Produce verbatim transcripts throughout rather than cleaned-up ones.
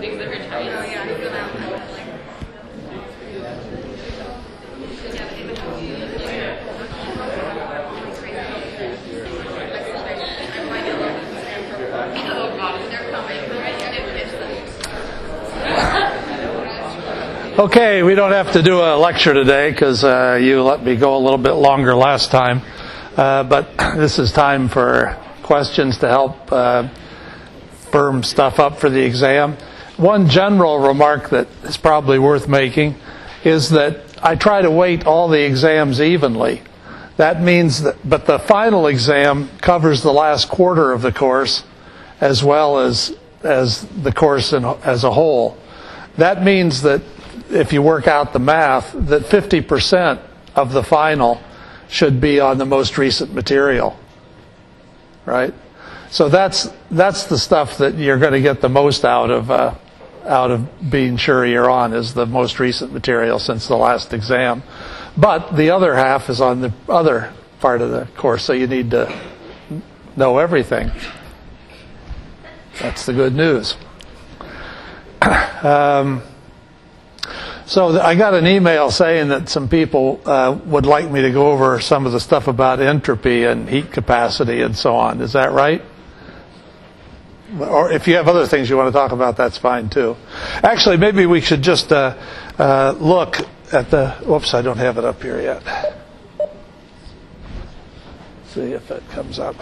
Because of your time. Oh, yeah, I feel that one. Okay, we don't have to do a lecture today because uh, you let me go a little bit longer last time. Uh, but this is time for questions to help uh, firm stuff up for the exam. One general remark that is probably worth making is that I try to weight all the exams evenly. That means that, but the final exam covers the last quarter of the course as well as as the course in, as a whole. That means that if you work out the math, that fifty percent of the final should be on the most recent material, right? So that's that's the stuff that you're going to get the most out of uh, out of being sure you're on, is the most recent material since the last exam. But the other half is on the other part of the course, so you need to know everything. That's the good news. um, So I got an email saying that some people uh, would like me to go over some of the stuff about entropy and heat capacity and so on. Is that right? Or if you have other things you want to talk about, that's fine too. Actually, maybe we should just uh, uh, look at the... Whoops, I don't have it up here yet. See if it comes up.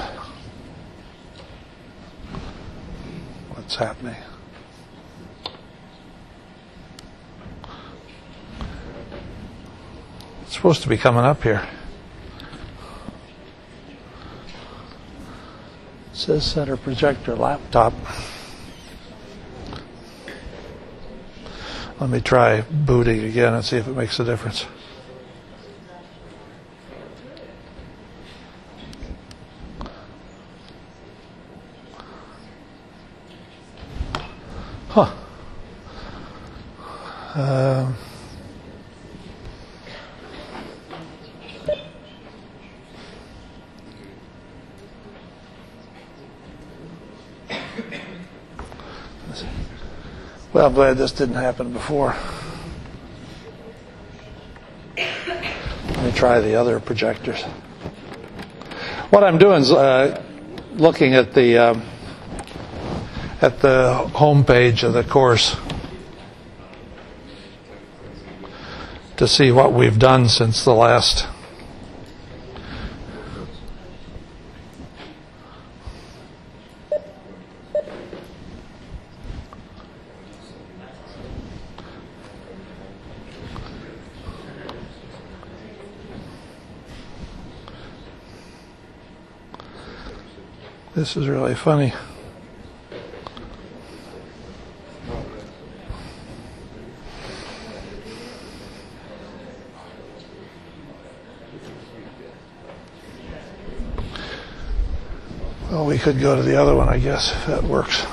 What's happening? It's supposed to be coming up here. It says center projector laptop. Let me try booting again and see if it makes a difference. Huh. Um... Well, I'm glad this didn't happen before. Let me try the other projectors. What I'm doing is uh, looking at the um, at the home page of the course to see what we've done since the last. This is really funny. Well, we could go to the other one, I guess, if that works.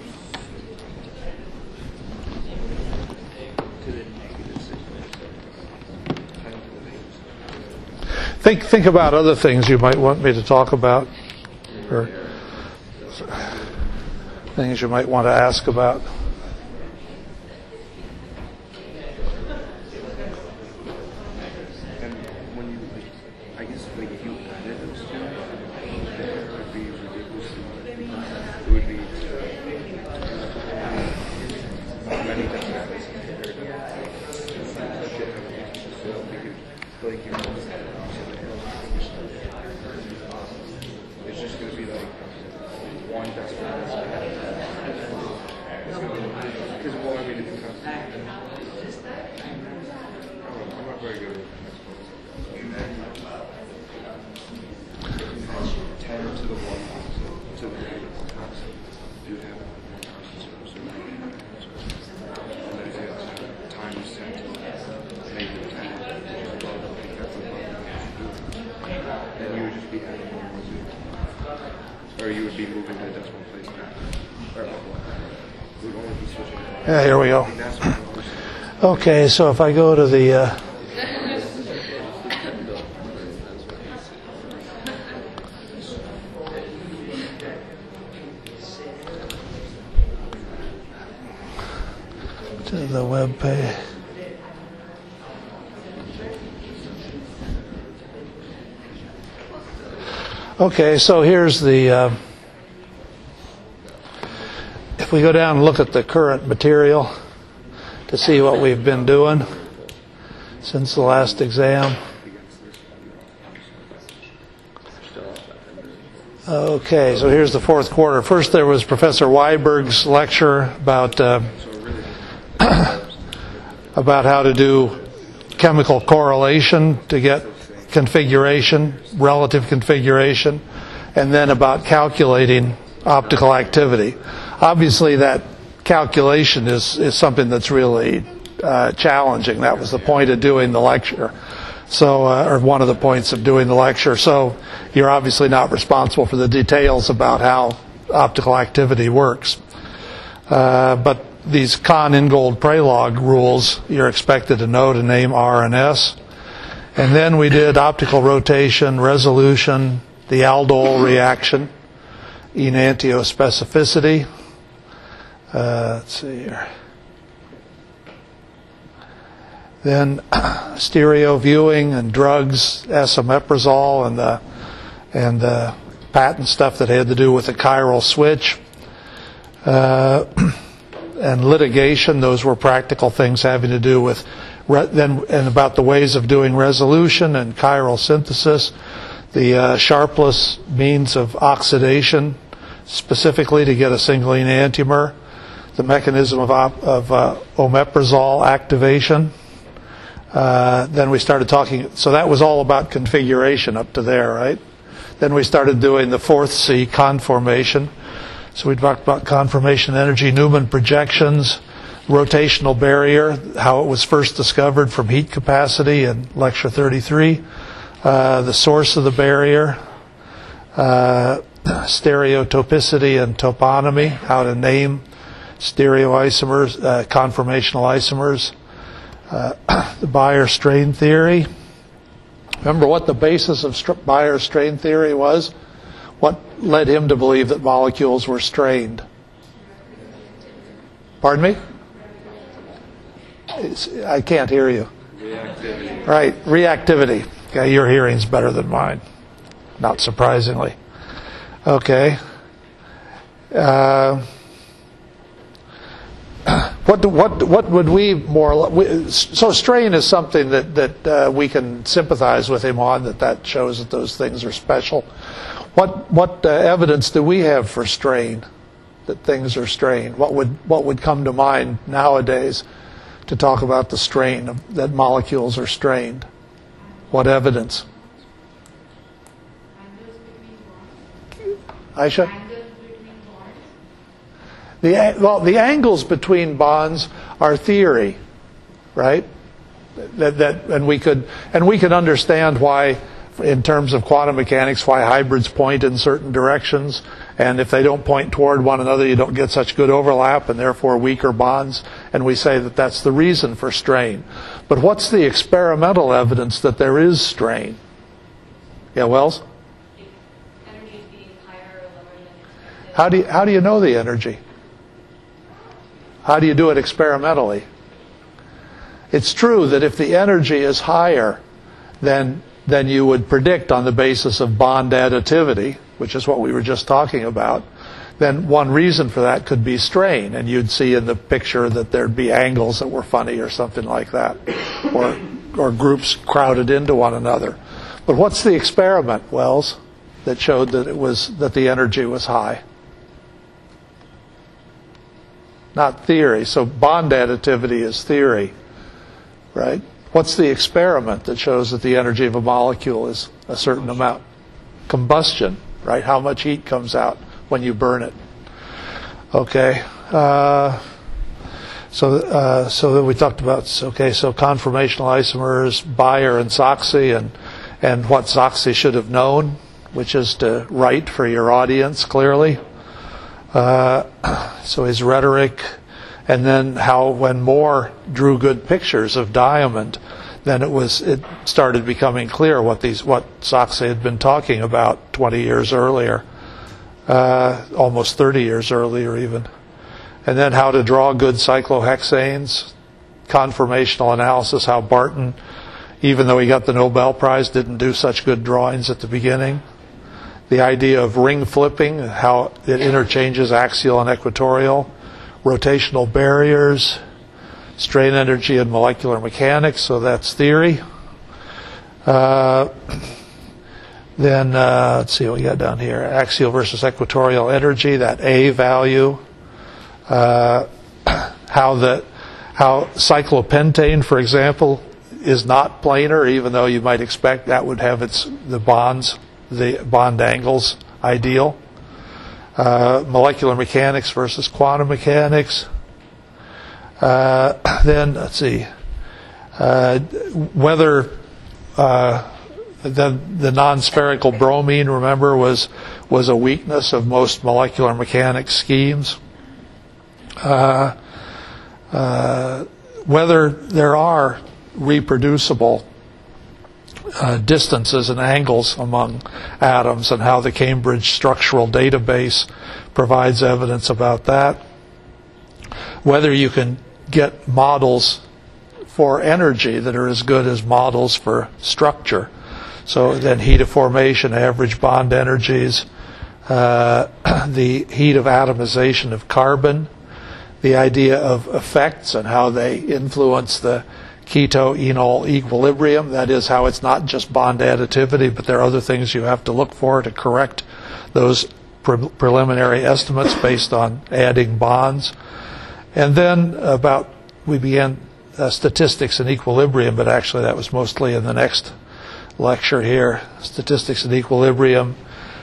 Think think about other things you might want me to talk about, or things you might want to ask about. And when you, I guess, like if you added those two, it would be ridiculously, it would be many times compared to like you know, it's just going to be like one decimal. Because, well, I mean, if it comes to I'm not very good at ten to the one to the negative one. You have and then if you have times ten to the negative ten, that's above, then you would just be adding one more zero. Or you would be moving the decimal place back. Or we would only be switching. Yeah, here we go. Okay, so if I go to the uh, to the web page. Okay, so here's the, uh, if we go down and look at the current material to see what we've been doing since the last exam. Okay, so here's the fourth quarter. First there was Professor Weiberg's lecture about uh, about how to do chemical correlation to get configuration, relative configuration, and then about calculating optical activity. Obviously that calculation is, is something that's really uh, challenging. That was the point of doing the lecture. So, uh, or one of the points of doing the lecture. So you're obviously not responsible for the details about how optical activity works. Uh, but these Kahn-Ingold-Prelog rules, you're expected to know to name R and S. And then we did optical rotation, resolution, the Aldol reaction, enantiospecificity. Uh, let's see here. Then stereo viewing and drugs, esomeprazole, and the and the patent stuff that had to do with the chiral switch. Uh, and litigation, those were practical things having to do with re- then and about the ways of doing resolution and chiral synthesis, the uh, sharpless means of oxidation, specifically to get a single enantiomer, the mechanism of, op- of uh, omeprazole activation. Uh, then we started talking, so that was all about configuration up to there, right? Then we started doing the fourth C, conformation. So we talked about conformation energy, Newman projections, rotational barrier, how it was first discovered from heat capacity in lecture thirty-three, uh, the source of the barrier, uh, stereotopicity and toponymy, how to name stereoisomers, uh, conformational isomers, uh, the Bayer strain theory. Remember what the basis of St- Bayer strain theory was? What led him to believe that molecules were strained? Pardon me? It's, I can't hear you. Reactivity. Right, reactivity. Okay, your hearing's better than mine, not surprisingly. Okay. Uh, what do, what what would we more we, so strain is something that that uh, we can sympathize with him on, that that shows that those things are special. What what uh, evidence do we have for strain, that things are strained? What would what would come to mind nowadays to talk about the strain of, that molecules are strained? What evidence? Aisha? The well, the angles between bonds are theory, right? That that and we could and we can understand why, in terms of quantum mechanics, why hybrids point in certain directions, and if they don't point toward one another, you don't get such good overlap, and therefore weaker bonds, and we say that that's the reason for strain. But what's the experimental evidence that there is strain? Yeah, Wells? Energy is being higher or lower than expected. How do you, how do you know the energy? How do you do it experimentally? It's true that if the energy is higher than than you would predict on the basis of bond additivity, which is what we were just talking about, then one reason for that could be strain, and you'd see in the picture that there'd be angles that were funny or something like that, or or groups crowded into one another. But what's the experiment, Wells, that showed that it was that the energy was high? Not theory. So bond additivity is theory, right? What's the experiment that shows that the energy of a molecule is a certain amount? Combustion, right? How much heat comes out when you burn it? Okay. Uh, so, uh, so then we talked about, okay, so conformational isomers, Bayer and Soxy, and and what Soxy should have known, which is to write for your audience clearly. Uh, so his rhetoric. And then how, when Moore drew good pictures of diamond, then it was it started becoming clear what these what Soxy had been talking about twenty years earlier, uh, almost thirty years earlier even. And then how to draw good cyclohexanes, conformational analysis, how Barton, even though he got the Nobel Prize, didn't do such good drawings at the beginning. The idea of ring flipping, how it interchanges axial and equatorial, rotational barriers, strain energy and molecular mechanics, so that's theory. Uh, then, uh, let's see what we got down here. Axial versus equatorial energy, that A value. Uh, how the how cyclopentane, for example, is not planar, even though you might expect that would have its the bonds, the bond angles ideal. Uh, molecular mechanics versus quantum mechanics. Uh, then let's see uh, whether uh, the the non-spherical bromine, remember, was was a weakness of most molecular mechanics schemes. Uh, uh, whether there are reproducible uh, distances and angles among atoms, and how the Cambridge Structural Database provides evidence about that. Whether you can get models for energy that are as good as models for structure. So then heat of formation, average bond energies, uh, the heat of atomization of carbon, the idea of effects and how they influence the keto-enol equilibrium. That is, how it's not just bond additivity, but there are other things you have to look for to correct those pre- preliminary estimates based on adding bonds. And then about, we began uh, statistics and equilibrium, but actually that was mostly in the next lecture here, statistics and equilibrium.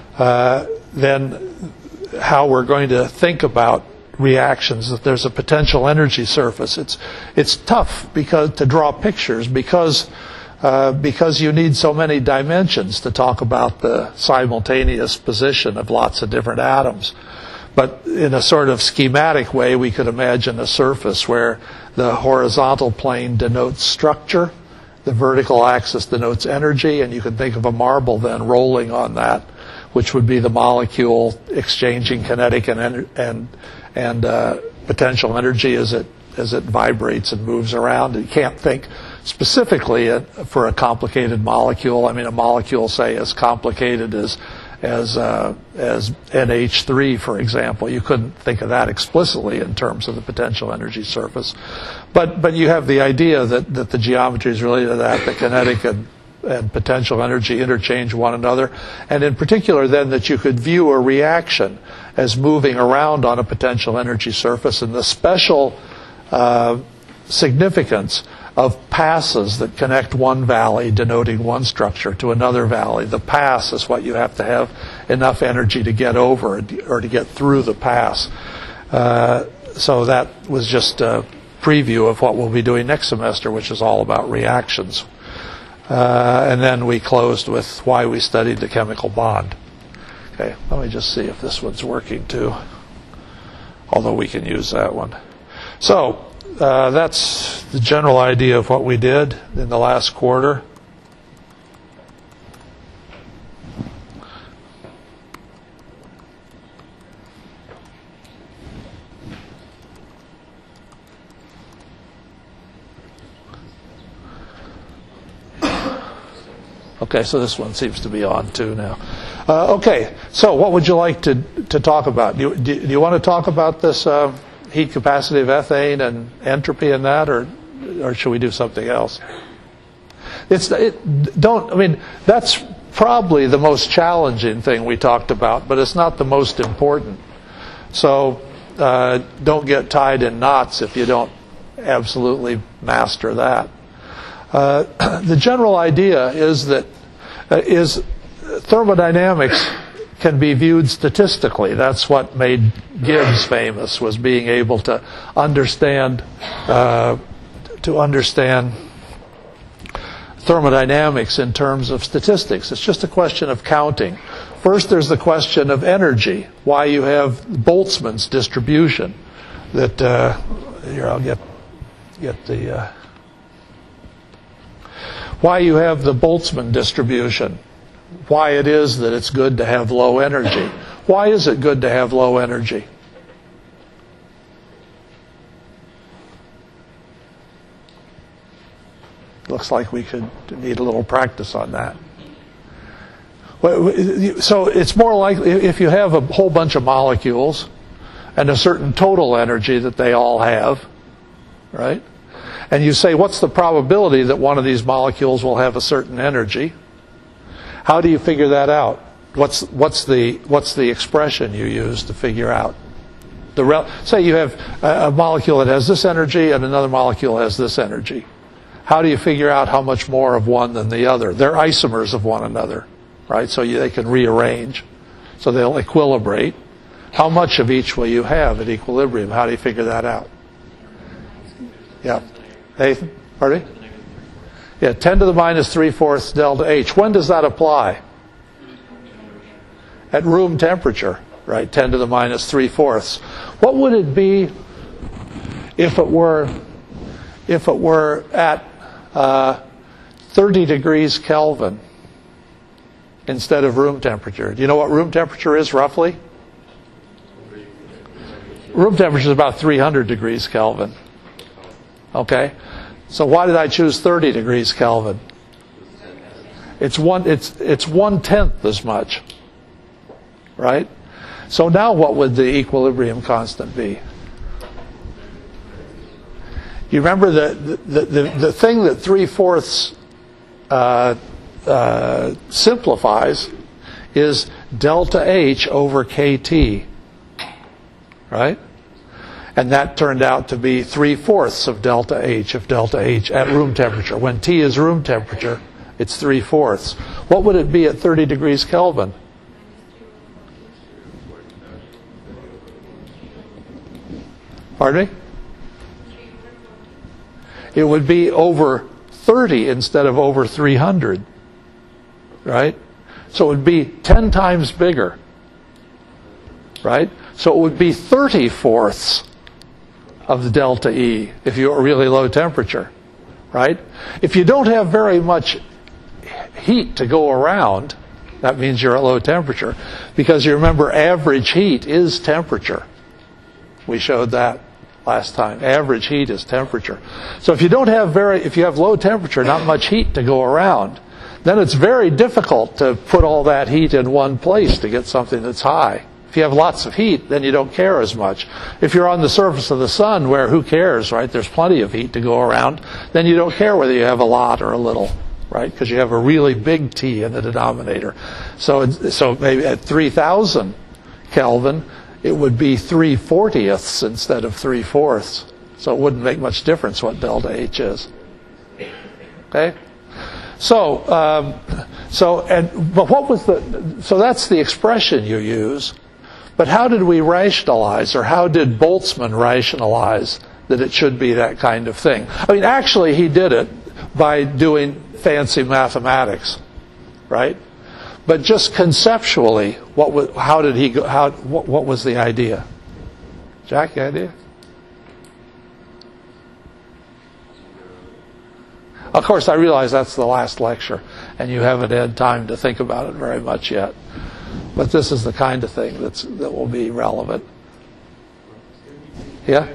Uh, then how we're going to think about reactions, that there's a potential energy surface. It's it's tough because to draw pictures because uh, because you need so many dimensions to talk about the simultaneous position of lots of different atoms. But in a sort of schematic way, we could imagine a surface where the horizontal plane denotes structure, the vertical axis denotes energy, and you could think of a marble then rolling on that, which would be the molecule exchanging kinetic and and and uh, potential energy as it as it vibrates and moves around. You can't think specifically for a complicated molecule. I mean, a molecule, say, as complicated as as uh, as N H three, for example. You couldn't think of that explicitly in terms of the potential energy surface. But but you have the idea that, that the geometry is related to that, the kinetic and, and potential energy interchange one another, and in particular then that you could view a reaction as moving around on a potential energy surface, and the special uh, significance of passes that connect one valley denoting one structure to another valley. The pass is what you have to have enough energy to get over or to get through the pass. Uh, so that was just a preview of what we'll be doing next semester, which is all about reactions. Uh, and then we closed with why we studied the chemical bond. Okay, let me just see if this one's working too, although we can use that one. So, Uh, that's the general idea of what we did in the last quarter. Okay, so this one seems to be on too now. Uh, okay, so what would you like to to talk about? Do you, do, do you want to talk about this uh, heat capacity of ethane and entropy in that, or or should we do something else? It's it, don't I mean that's probably the most challenging thing we talked about, but it's not the most important. So uh, don't get tied in knots if you don't absolutely master that. Uh, the general idea is that uh, is thermodynamics can be viewed statistically. That's what made Gibbs famous, was being able to understand uh, to understand thermodynamics in terms of statistics. It's just a question of counting. First, there's the question of energy. Why you have Boltzmann's distribution. That uh, here I'll get get the uh, why you have the Boltzmann distribution. Why it is that it's good to have low energy. Why is it good to have low energy? Looks like we could need a little practice on that. So it's more likely if you have a whole bunch of molecules and a certain total energy that they all have, right? And you say, what's the probability that one of these molecules will have a certain energy? How do you figure that out? What's what's the what's the expression you use to figure out? The rel- say you have a, a molecule that has this energy and another molecule has this energy. How do you figure out how much more of one than the other? They're isomers of one another, right? So you, they can rearrange, so they'll equilibrate. How much of each will you have at equilibrium? How do you figure that out? Yeah. Nathan? Pardon me? Yeah, ten to the minus three-fourths delta H. When does that apply? At room temperature, right? ten to the minus three-fourths. What would it be if it were if it were at uh, thirty degrees Kelvin instead of room temperature? Do you know what room temperature is roughly? Room temperature is about three hundred degrees Kelvin. Okay? So why did I choose thirty degrees Kelvin? It's one it's it's one tenth as much. Right? So now what would the equilibrium constant be? You remember the the, the, the thing that three-fourths uh, uh, simplifies is delta H over K T. Right? And that turned out to be three-fourths of delta H, of delta H at room temperature. When T is room temperature, it's three-fourths. What would it be at thirty degrees Kelvin? Pardon me? It would be over thirty instead of over three hundred. Right? So it would be ten times bigger. Right? So it would be thirty-fourths of the delta E if you're really low temperature, right? If you don't have very much heat to go around, that means you're at low temperature, because you remember average heat is temperature. We showed that last time. Average heat is temperature. So if you don't have very, if you have low temperature, not much heat to go around, then it's very difficult to put all that heat in one place to get something that's high. If you have lots of heat, then you don't care as much. If you're on the surface of the sun, where who cares, right? There's plenty of heat to go around, then you don't care whether you have a lot or a little, right? Because you have a really big T in the denominator. So, it's, so maybe at three thousand Kelvin, it would be three fortieths instead of three fourths. So it wouldn't make much difference what delta H is. Okay? So, um, so, and, but what was the, so that's the expression you use. But how did we rationalize, or how did Boltzmann rationalize that it should be that kind of thing? I mean, actually, he did it by doing fancy mathematics, right? But just conceptually, what was, how did he go, how, what, what was the idea? Jack, the idea? Of course, I realize that's the last lecture, and you haven't had time to think about it very much yet. But this is the kind of thing that's that will be relevant. Yeah?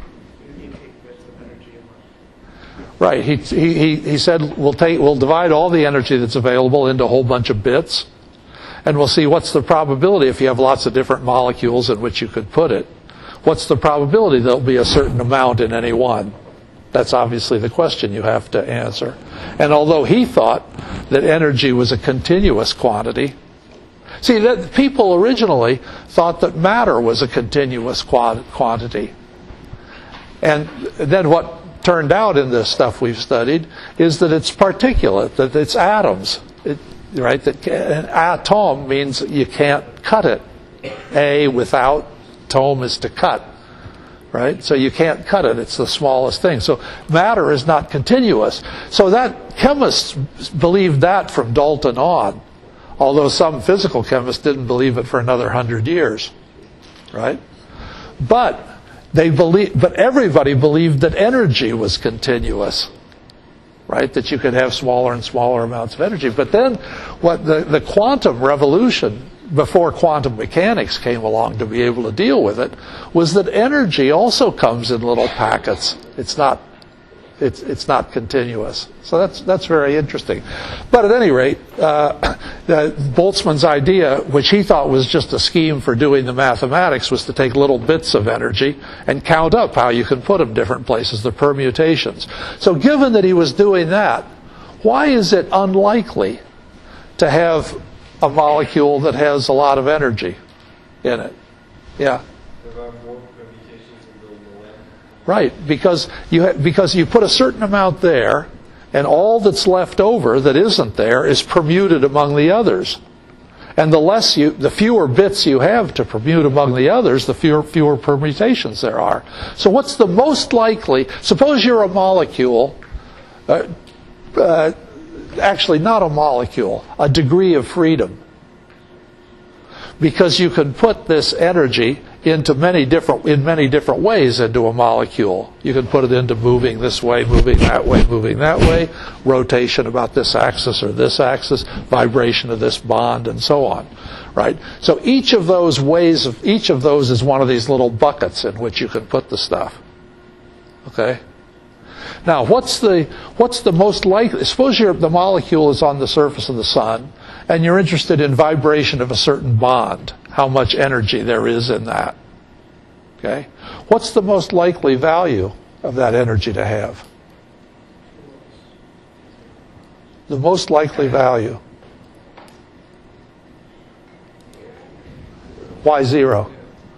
Right. He he he said we'll take we'll divide all the energy that's available into a whole bunch of bits, and we'll see what's the probability if you have lots of different molecules in which you could put it. What's the probability there'll be a certain amount in any one? That's obviously the question you have to answer. And although he thought that energy was a continuous quantity, see, that people originally thought that matter was a continuous quantity. And then what turned out in this stuff we've studied is that it's particulate, that it's atoms. It, right? That an atom means you can't cut it. A without, tome is to cut. Right? So you can't cut it. It's the smallest thing. So matter is not continuous. So that chemists believed that from Dalton on, although some physical chemists didn't believe it for another hundred years. Right? But they believe, but everybody believed that energy was continuous. Right? That you could have smaller and smaller amounts of energy. But then what the, the quantum revolution, before quantum mechanics came along to be able to deal with it, was that energy also comes in little packets. It's not It's it's not continuous. So that's that's very interesting. But at any rate, uh, uh, Boltzmann's idea, which he thought was just a scheme for doing the mathematics, was to take little bits of energy and count up how you can put them different places, the permutations. So given that he was doing that, why is it unlikely to have a molecule that has a lot of energy in it? Yeah. There are more permutations in the low end. Right, because you ha- because you put a certain amount there, and all that's left over that isn't there is permuted among the others. And the less you, the fewer bits you have to permute among the others, the fewer fewer permutations there are. So what's the most likely? Suppose you're a molecule. Uh, uh, actually, not a molecule, a degree of freedom. Because you can put this energy into many different, in many different ways into a molecule. You can put it into moving this way, moving that way, moving that way, rotation about this axis or this axis, vibration of this bond, and so on. Right? So each of those ways, of, each of those is one of these little buckets in which you can put the stuff. Okay? Now, what's the what's the most likely? Suppose you're, the molecule is on the surface of the sun, and you're interested in vibration of a certain bond, how much energy there is in that. Okay? What's the most likely value of that energy to have? The most likely value. Why zero?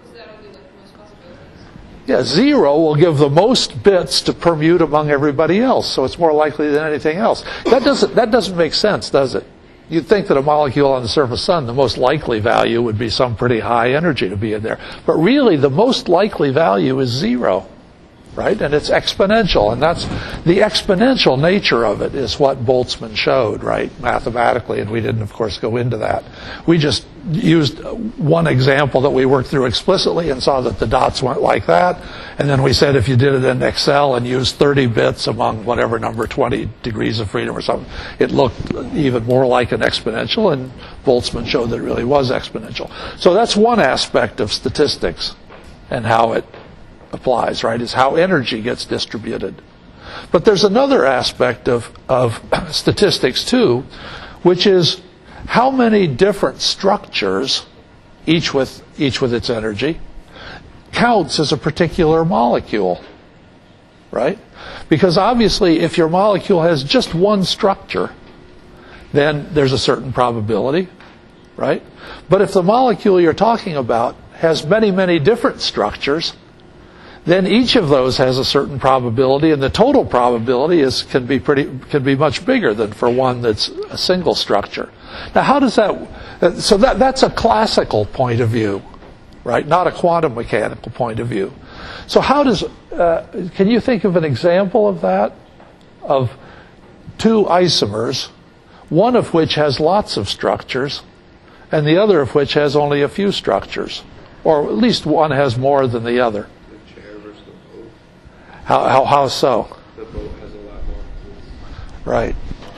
Yeah, zero will give the most bits to permute among everybody else, so it's more likely than anything else. That doesn't that doesn't make sense, does it? You'd think that a molecule on the surface of the sun, the most likely value would be some pretty high energy to be in there. But really, the most likely value is zero, right? And it's exponential, and that's the exponential nature of it is what Boltzmann showed, right, mathematically, and we didn't, of course, go into that. We just used one example that we worked through explicitly and saw that the dots went like that, and then we said if you did it in Excel and used thirty bits among whatever number, twenty degrees of freedom or something, it looked even more like an exponential, and Boltzmann showed that it really was exponential. So that's one aspect of statistics and how it applies, right, is how energy gets distributed. But there's another aspect of, of statistics too, which is how many different structures, each with each with its energy, counts as a particular molecule, right? Because obviously if your molecule has just one structure, then there's a certain probability, right? But if the molecule you're talking about has many, many different structures, then each of those has a certain probability, and the total probability is can be pretty can be much bigger than for one that's a single structure. Now, how does that? So that that's a classical point of view, right? Not a quantum mechanical point of view. So how does? Uh, can you think of an example of that? Of two isomers, one of which has lots of structures, and the other of which has only a few structures, or at least one has more than the other. How, how how so? The boat has a lot more. Right.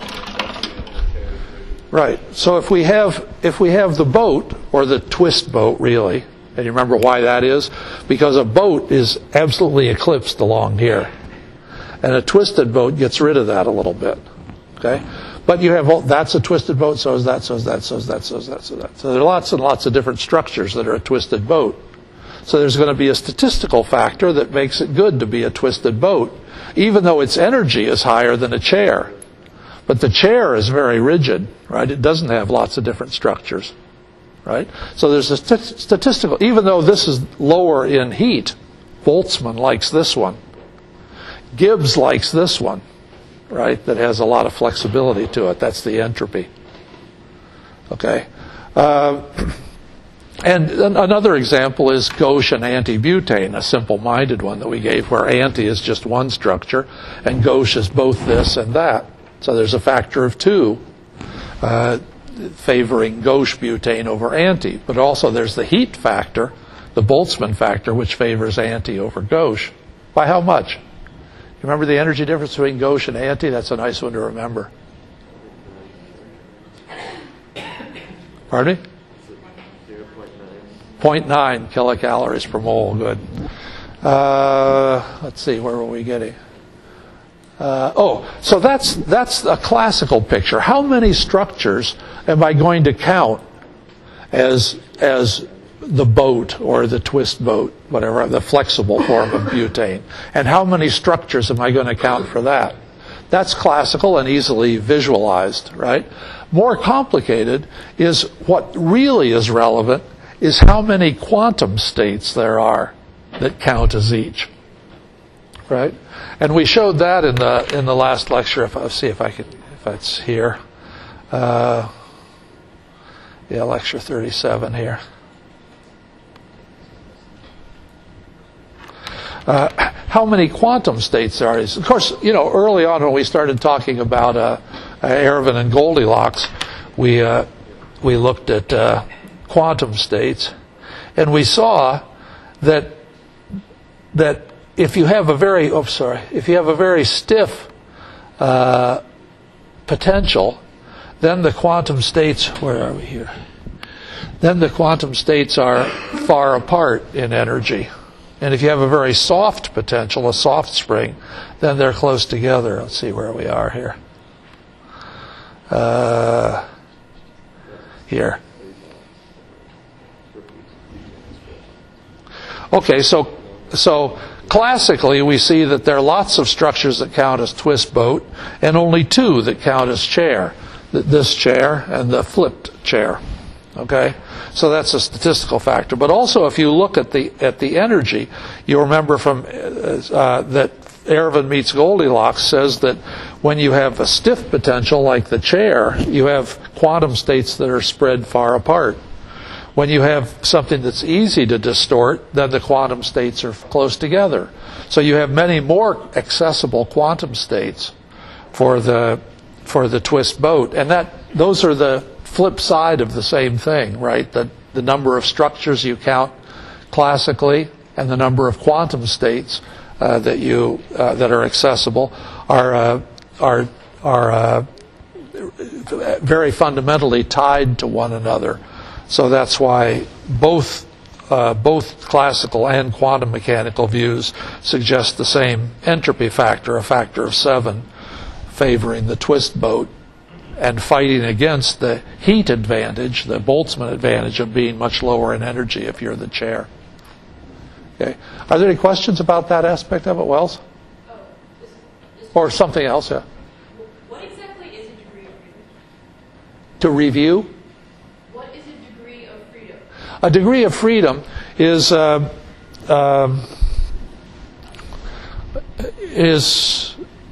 Right. So if we have if we have the boat, or the twist boat really, and you remember why that is? Because a boat is absolutely eclipsed along here. And a twisted boat gets rid of that a little bit. Okay? But you have, that's a twisted boat, so is that, so is that, so is that, so is that, so is that. So there are lots and lots of different structures that are a twisted boat. So there's going to be a statistical factor that makes it good to be a twisted boat, even though its energy is higher than a chair. But the chair is very rigid, right? It doesn't have lots of different structures, right? So there's a st- statistical, even though this is lower in heat, Boltzmann likes this one. Gibbs likes this one, right? That has a lot of flexibility to it. That's the entropy. Okay. Uh, And another example is gauche and antibutane, a simple-minded one that we gave, where anti is just one structure and gauche is both this and that. So there's a factor of two uh, favoring gauche butane over anti. But also there's the heat factor, the Boltzmann factor, which favors anti over gauche. By how much? You remember the energy difference between gauche and anti? That's a nice one to remember. Pardon me? zero point nine kilocalories per mole. Good. Uh, let's see, where were we getting? Uh, oh, so that's that's a classical picture. How many structures am I going to count as as the boat or the twist boat, whatever, the flexible form of butane? And how many structures am I going to count for that? That's classical and easily visualized, right? More complicated is what really is relevant is how many quantum states there are that count as each, right? And we showed that in the in the last lecture. If I see if I can, if it's here, uh, yeah, lecture thirty-seven here. Uh, how many quantum states there are? Of course, you know, early on when we started talking about uh, uh, Ervin and Goldilocks, we uh, we looked at uh, quantum states, and we saw that that if you have a very oh sorry if you have a very stiff uh, potential, then the quantum states where are we here? Then the quantum states are far apart in energy. And if you have a very soft potential, a soft spring, then they're close together. Let's see where we are here. Uh, here. Okay, so so classically we see that there are lots of structures that count as twist boat, and only two that count as chair. This chair and the flipped chair. Okay, so that's a statistical factor. But also, if you look at the at the energy, you remember from uh, that Ervin meets Goldilocks says that when you have a stiff potential like the chair, you have quantum states that are spread far apart. When you have something that's easy to distort, then the quantum states are close together. So you have many more accessible quantum states for the for the twist boat, and that those are the flip side of the same thing, right? The, the number of structures you count classically and the number of quantum states uh, that you uh, that are accessible are uh, are are uh, very fundamentally tied to one another. So that's why both uh, both classical and quantum mechanical views suggest the same entropy factor, a factor of seven, favoring the twist boat, and fighting against the heat advantage, the Boltzmann advantage of being much lower in energy if you're the chair. Okay. Are there any questions about that aspect of it, Wells? Oh, this, this Or something else, yeah? What exactly is a degree of freedom? To review, What is a degree of freedom? a degree of freedom is uh, um, is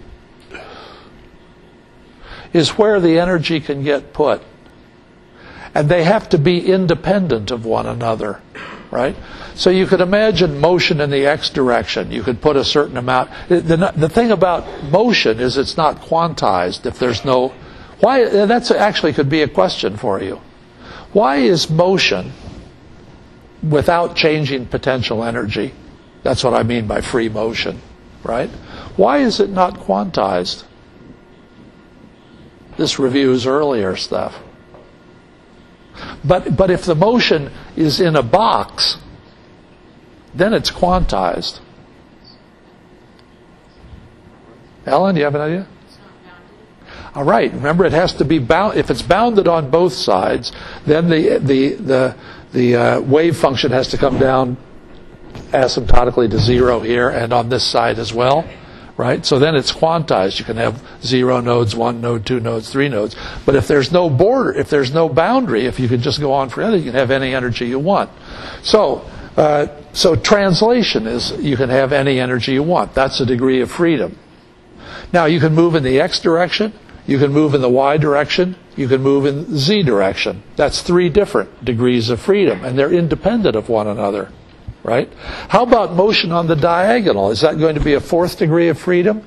is where the energy can get put. And they have to be independent of one another, right? So you could imagine motion in the x direction. You could put a certain amount. The, the thing about motion is it's not quantized if there's no... Why? That's actually could be a question for you. Why is motion without changing potential energy? That's what I mean by free motion, right? Why is it not quantized? This reviews earlier stuff. But but if the motion is in a box, then it's quantized. Ellen, do you have an idea? It's not bounded. All right. Remember, it has to be bound. If it's bounded on both sides, then the the the the uh, wave function has to come down asymptotically to zero here, and on this side as well. Right? So then it's quantized. You can have zero nodes, one node, two nodes, three nodes. But if there's no border, if there's no boundary, if you can just go on forever, you can have any energy you want. So, uh, so translation is you can have any energy you want. That's a degree of freedom. Now you can move in the x direction, you can move in the y direction, you can move in the z direction. That's three different degrees of freedom, and they're independent of one another. Right? How about motion on the diagonal? Is that going to be a fourth degree of freedom?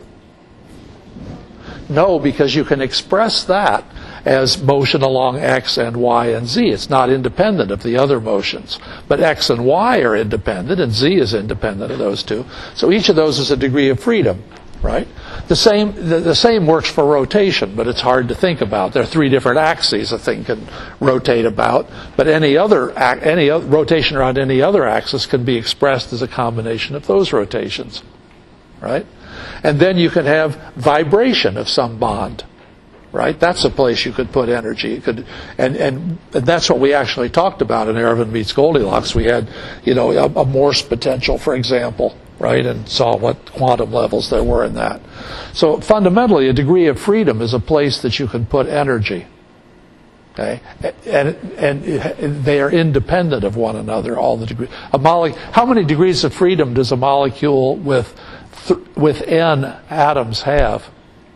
No, because you can express that as motion along x and y and z. It's not independent of the other motions. But x and y are independent, and z is independent of those two. So each of those is a degree of freedom. Right? The same the, the same works for rotation, but it's hard to think about. There are three different axes a thing can rotate about, but any other any rotation around any other axis can be expressed as a combination of those rotations. right? And then you can have vibration of some bond, right? That's a place you could put energy. You could, and, and, and that's what we actually talked about in Erwin Meets Goldilocks. We had, you know, a, a Morse potential, for example, right, and saw what quantum levels there were in that. So fundamentally, a degree of freedom is a place that you can put energy. Okay, and and they are independent of one another. All the degrees. A mole- How many degrees of freedom does a molecule with th- with n atoms have?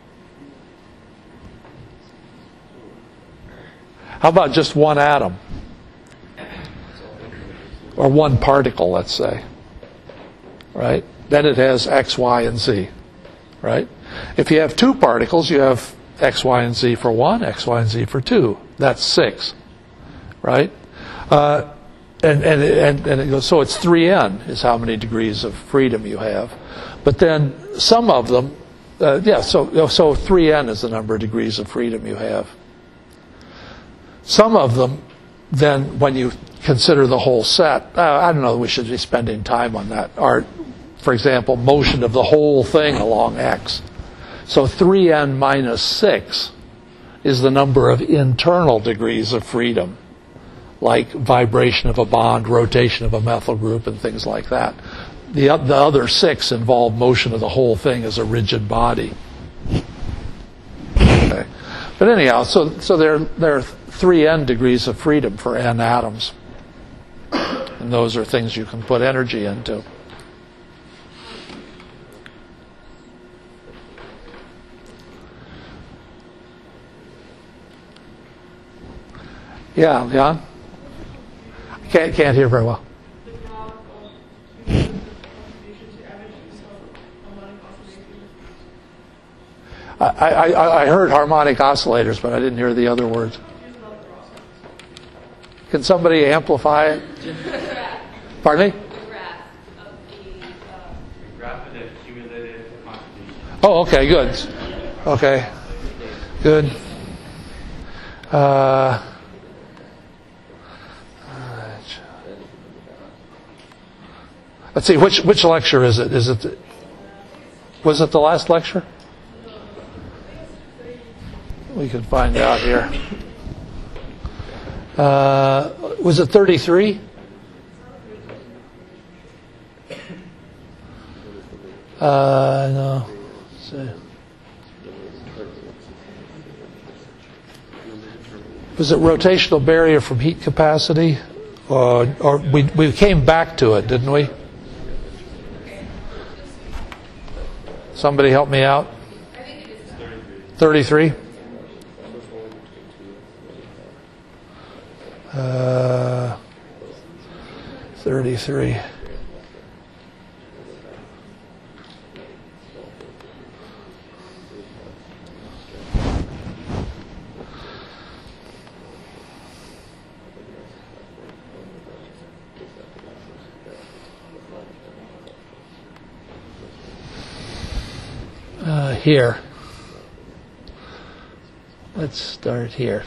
How about just one atom? Or one particle, let's say. Right? Then it has X, Y, and Z. Right? If you have two particles, you have X, Y, and Z for one, X, Y, and Z for two. That's six. Right? Uh, and, and, and, and it goes, so it's three n is how many degrees of freedom you have. But then some of them, uh, yeah, so, so three n is the number of degrees of freedom you have. Some of them, then, when you consider the whole set, uh, I don't know that we should be spending time on that, are, for example, motion of the whole thing along X. So three n minus six is the number of internal degrees of freedom, like vibration of a bond, rotation of a methyl group, and things like that. The, the other six involve motion of the whole thing as a rigid body. Okay. But anyhow, so, so there, there are three n degrees of freedom for n atoms. And those are things you can put energy into. Yeah, Leon? I can't, can't hear very well. I, I, I heard harmonic oscillators, but I didn't hear the other words. Can somebody amplify it? Pardon me? Oh, okay, good. Okay, good. Uh, let's see, which which lecture is it? Is it? Was it the last lecture? We could find out here. Uh, was it thirty-three? Uh, no. Let's see. Was it rotational barrier from heat capacity? Or, or we, we came back to it, didn't we? Somebody help me out. thirty-three? Uh, thirty-three. Uh, here. Let's start here.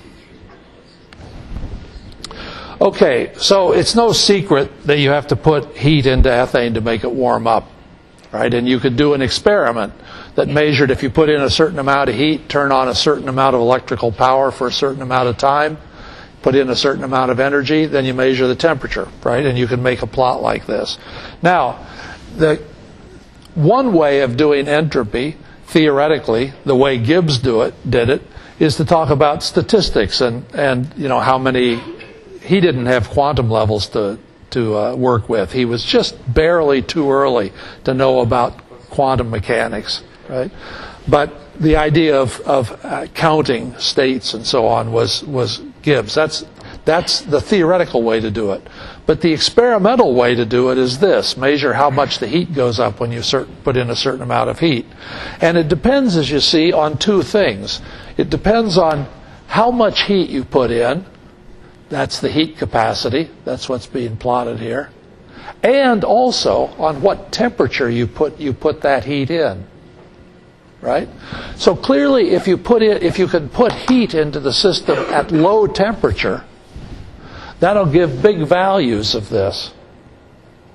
Okay, so it's no secret that you have to put heat into ethane to make it warm up, right? And you could do an experiment that measured if you put in a certain amount of heat, turn on a certain amount of electrical power for a certain amount of time, put in a certain amount of energy, then you measure the temperature, right? And you can make a plot like this. Now, the one way of doing entropy, theoretically, the way Gibbs do it, did it, is to talk about statistics and, and you know, how many. He didn't have quantum levels to to uh, work with. He was just barely too early to know about quantum mechanics, right? But the idea of of uh, counting states and so on was was Gibbs. That's that's the theoretical way to do it. But the experimental way to do it is this: measure how much the heat goes up when you cert- put in a certain amount of heat, and it depends, as you see, on two things. It depends on how much heat you put in. That's the heat capacity. That's what's being plotted here. And also on what temperature you put you put that heat in. Right? So clearly if you put it if you can put heat into the system at low temperature, that'll give big values of this.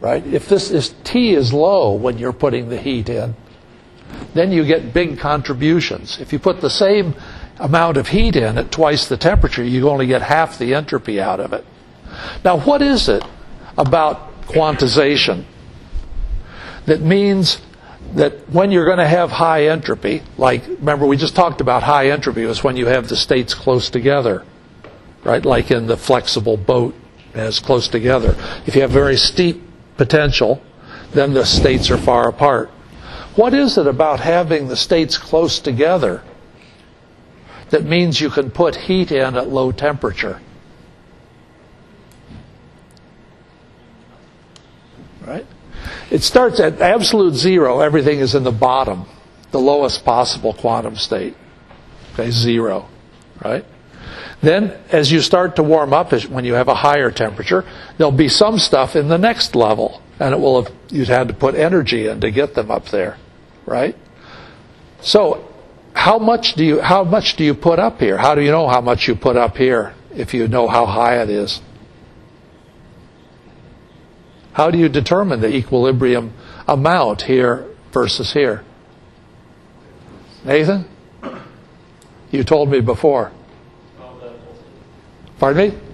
right? If this is T is low when you're putting the heat in, then you get big contributions. If you put the same amount of heat in at twice the temperature, you only get half the entropy out of it. Now, what is it about quantization that means that when you're going to have high entropy, like, remember we just talked about high entropy was when you have the states close together, right? Like in the flexible boat as close together. If you have very steep potential, then the states are far apart. What is it about having the states close together that means you can put heat in at low temperature? Right? It starts at absolute zero. Everything is in the bottom, the lowest possible quantum state. Okay, zero. Right? Then, as you start to warm up, when you have a higher temperature, there'll be some stuff in the next level, and it will have, you'd had to put energy in to get them up there, right? So, how much do you how much do you put up here? How do you know how much you put up here if you know how high it is? How do you determine the equilibrium amount here versus here? Nathan? You told me before. Pardon me?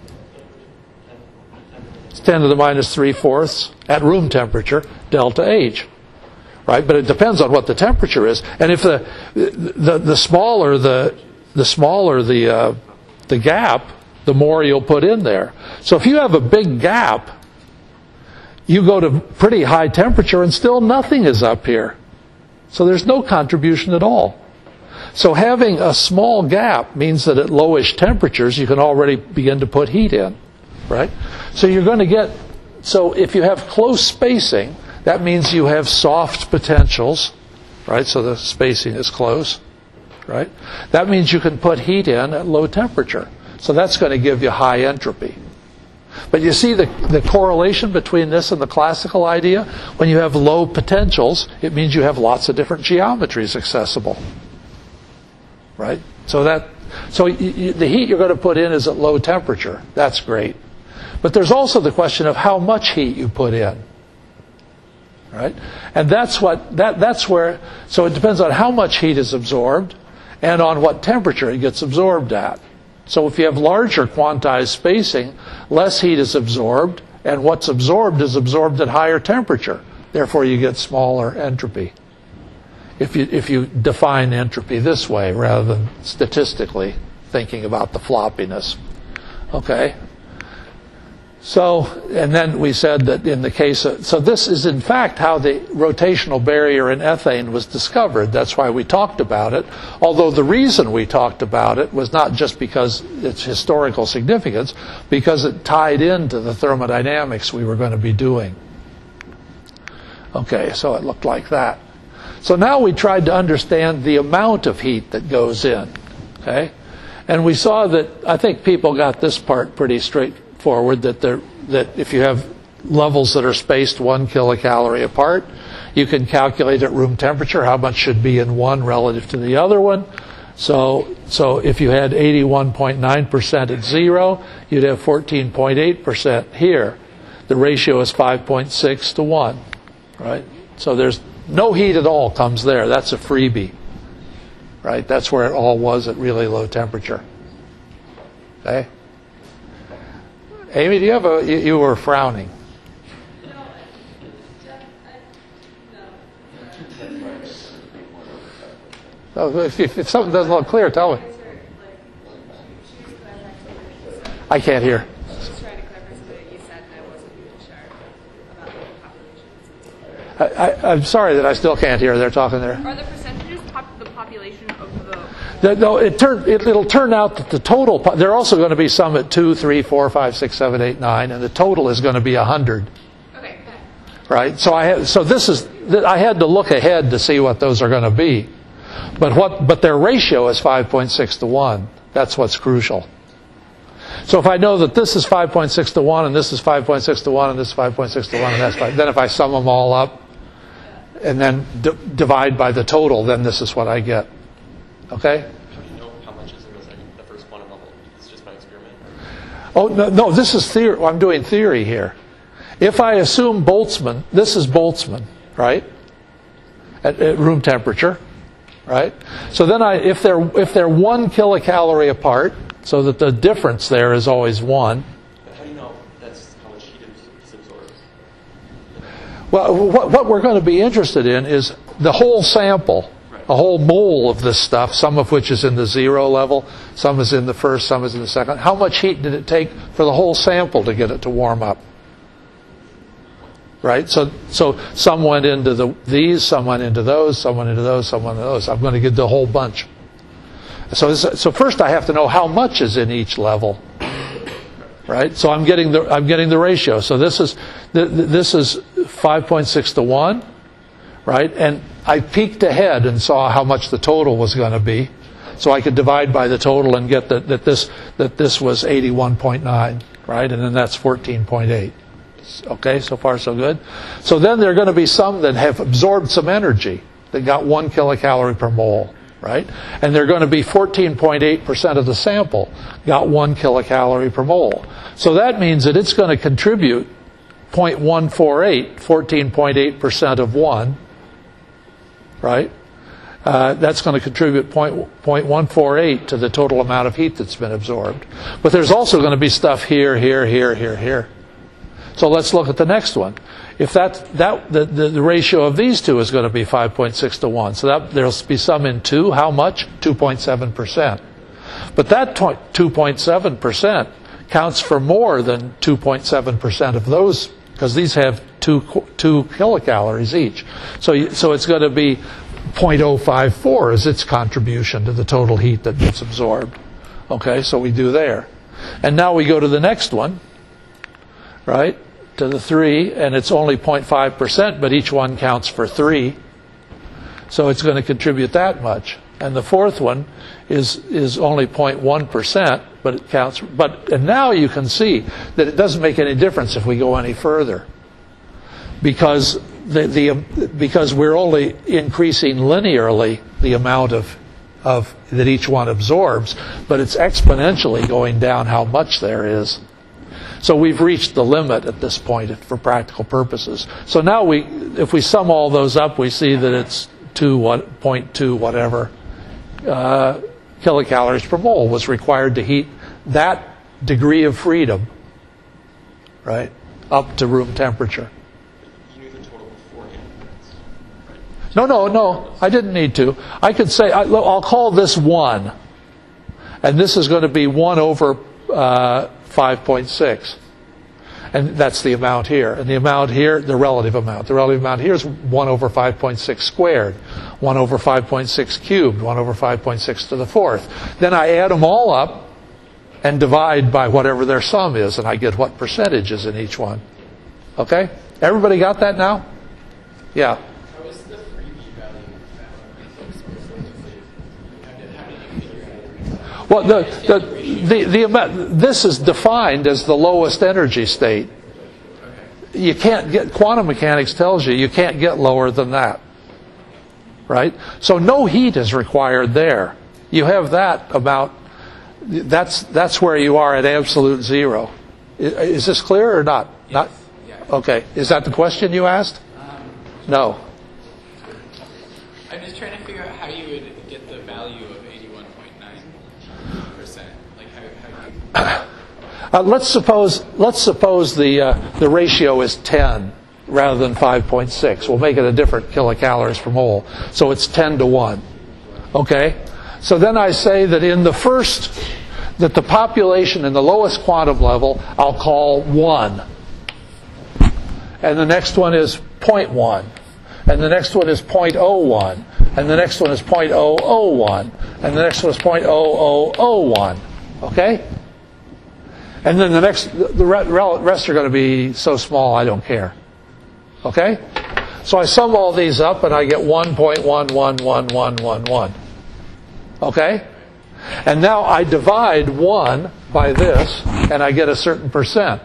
It's ten to the minus three-fourths at room temperature, delta H. Right? But it depends on what the temperature is. And if the the, the smaller the the smaller the uh, the gap, the more you'll put in there. So if you have a big gap, you go to pretty high temperature and still nothing is up here. So there's no contribution at all. So having a small gap means that at lowish temperatures you can already begin to put heat in, right? So you're going to get, so if you have close spacing, that means you have soft potentials, right? So the spacing is close, right? That means you can put heat in at low temperature. So that's going to give you high entropy. But you see the, the correlation between this and the classical idea? When you have low potentials, it means you have lots of different geometries accessible. Right? So that, so you, you, the heat you're going to put in is at low temperature. That's great. But there's also the question of how much heat you put in. Right? And that's what, that, that's where, so it depends on how much heat is absorbed and on what temperature it gets absorbed at. So if you have larger quantized spacing, less heat is absorbed, and what's absorbed is absorbed at higher temperature. Therefore, you get smaller entropy. If you if you define entropy this way rather than statistically thinking about the floppiness. Okay? So, and then we said that in the case of, so this is in fact how the rotational barrier in ethane was discovered. That's why we talked about it. Although the reason we talked about it was not just because its historical significance, because it tied into the thermodynamics we were going to be doing. Okay, so it looked like that. So now we tried to understand the amount of heat that goes in. Okay? And we saw that, I think people got this part pretty straightforward, that there, that if you have levels that are spaced one kilocalorie apart, you can calculate at room temperature how much should be in one relative to the other one. So, so if you had eighty-one point nine percent at zero, you'd have fourteen point eight percent here. The ratio is five point six to one. Right? So there's no heat at all comes there. That's a freebie. Right? That's where it all was at really low temperature. Okay? Amy, do you have a, you, you were frowning. Oh, if, if, if something doesn't look clear, tell me. I can't hear. I, I, I'm sorry that I still can't hear. They're talking there. Are the percentages pop- the population of the... the no, it turn, it, it'll turn out that the total... Po- there are also going to be some at two, three, four, five, six, seven, eight, nine, and the total is going to be one hundred. Okay. Right? So I had, so this is... I had to look ahead to see what those are going to be. But what? But their ratio is five point six to one. That's what's crucial. So if I know that this is five point six to one, and this is five point six to one, and this is five point six to one, and that's five, then if I sum them all up, and then d- divide by the total, then this is what I get. Okay? How do you know how much is in the, second, the first quantum level? It's just by experiment? Oh, no, no, this is theory. I'm doing theory here. if I assume Boltzmann, this is Boltzmann, right? At, at room temperature, right? So then I, if they're, if they're one kilocalorie apart, so that the difference there is always one. But how do you know that's how much heat is absorbed? Well, what, what we're going to be interested in is the whole sample, a whole mole of this stuff, some of which is in the zero level, some is in the first, some is in the second. How much heat did it take for the whole sample to get it to warm up? Right? So so some went into the these, some went into those, some went into those, some went into those. I'm going to get the whole bunch. So this, so first I have to know how much is in each level. Right? So I'm getting the I'm getting the ratio. So this is this is five point six to one, right? And I peeked ahead and saw how much the total was going to be. So I could divide by the total and get that, that this that this was eighty-one point nine, right? And then that's fourteen point eight. Okay, so far so good. So then there are going to be some that have absorbed some energy that got one kilocalorie per mole, right? And they're going to be fourteen point eight percent of the sample got one kilocalorie per mole. So that means that it's going to contribute zero point one four eight, fourteen point eight percent of one, right? Uh, that's going to contribute zero point one four eight to the total amount of heat that's been absorbed. But there's also going to be stuff here, here, here, here, here. So let's look at the next one. If that, that the, the, the ratio of these two is going to be five point six to one, so that there'll be some in two. How much? two point seven percent. But that two point seven percent counts for more than two point seven percent of those, because these have two, two kilocalories each. So, you, so it's going to be zero point zero five four is its contribution to the total heat that gets absorbed. Okay, so we do there. And now we go to the next one, right, to the three, and it's only zero point five percent, but each one counts for three. So it's going to contribute that much. And the fourth one is is only zero point one percent, but it counts. But and now you can see that it doesn't make any difference if we go any further, because the the because we're only increasing linearly the amount of of that each one absorbs, but it's exponentially going down how much there is. So we've reached the limit at this point for practical purposes. So now we, if we sum all those up, we see that it's two what point two whatever uh, kilocalories per mole was required to heat that degree of freedom, right, up to room temperature. You knew the total beforehand. Right? No, no, no. I didn't need to. I could say I, I'll call this one, and this is going to be one over Uh, five point six. And that's the amount here. And the amount here, the relative amount. The relative amount here is one over five point six squared, one over five point six cubed, one over five point six to the fourth. Then I add them all up and divide by whatever their sum is, and I get what percentage is in each one. Okay? Everybody got that now? Yeah. How is the freebie value found? How did, how did you figure out? Well, the, the, the, the amount, this is defined as the lowest energy state. You can't get, quantum mechanics tells you you can't get lower than that. Right? So no heat is required there. You have that about, that's, that's where you are at absolute zero. Is this clear or not? Yes. Not? Yeah. Okay. Is that the question you asked? Um, No. I'm just trying to figure out how you would get the value of eighty-one point nine percent. Like how, how you... Uh, let's suppose let's suppose the uh, the ratio is ten rather than five point six. We'll make it a different kilocalories per mole. So it's ten to one. Okay? So then I say that in the first, that the population in the lowest quantum level, I'll call one. And the next one is zero point one. And the next one is zero point zero one. And the next one is zero point zero zero one. And the next one is zero point zero zero zero one. Okay? And then the next, the rest are going to be so small I don't care. Okay? So I sum all these up and I get one point one one one one one one. Okay? And now I divide one by this and I get a certain percent.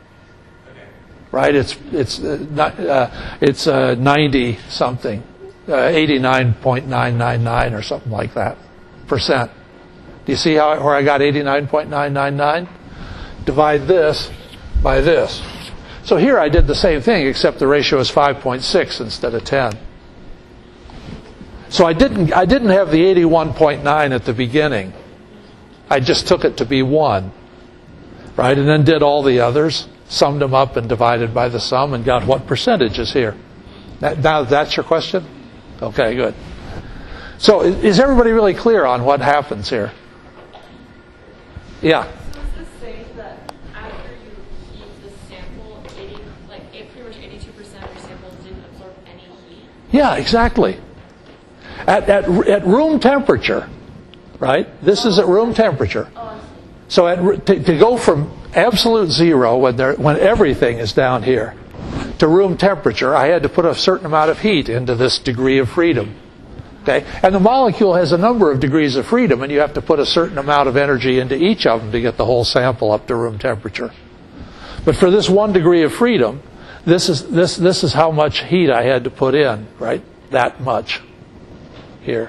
Right? It's it's uh, not, uh, it's uh, ninety something, uh, eighty-nine point nine nine nine or something like that percent. Do you see how where I got eighty-nine point nine nine nine? Divide this by this. So here I did the same thing, except the ratio is five point six instead of ten. So I didn't, I didn't have the eighty-one point nine at the beginning. I just took it to be one, right? And then did all the others, summed them up and divided by the sum and got what percentage is here. That, now that's your question? Okay, good. So is everybody really clear on what happens here? Yeah. So is this saying that after you heat the sample, eighty, like it, pretty much eighty-two percent of your sample didn't absorb any heat? Yeah, exactly. At, at, at room temperature, right? This is at room temperature. Oh, I see. So at, to, to go from absolute zero, when, there, when everything is down here, to room temperature, I had to put a certain amount of heat into this degree of freedom. Okay? And the molecule has a number of degrees of freedom, and you have to put a certain amount of energy into each of them to get the whole sample up to room temperature. But for this one degree of freedom, this is, this, this is how much heat I had to put in, right? That much here.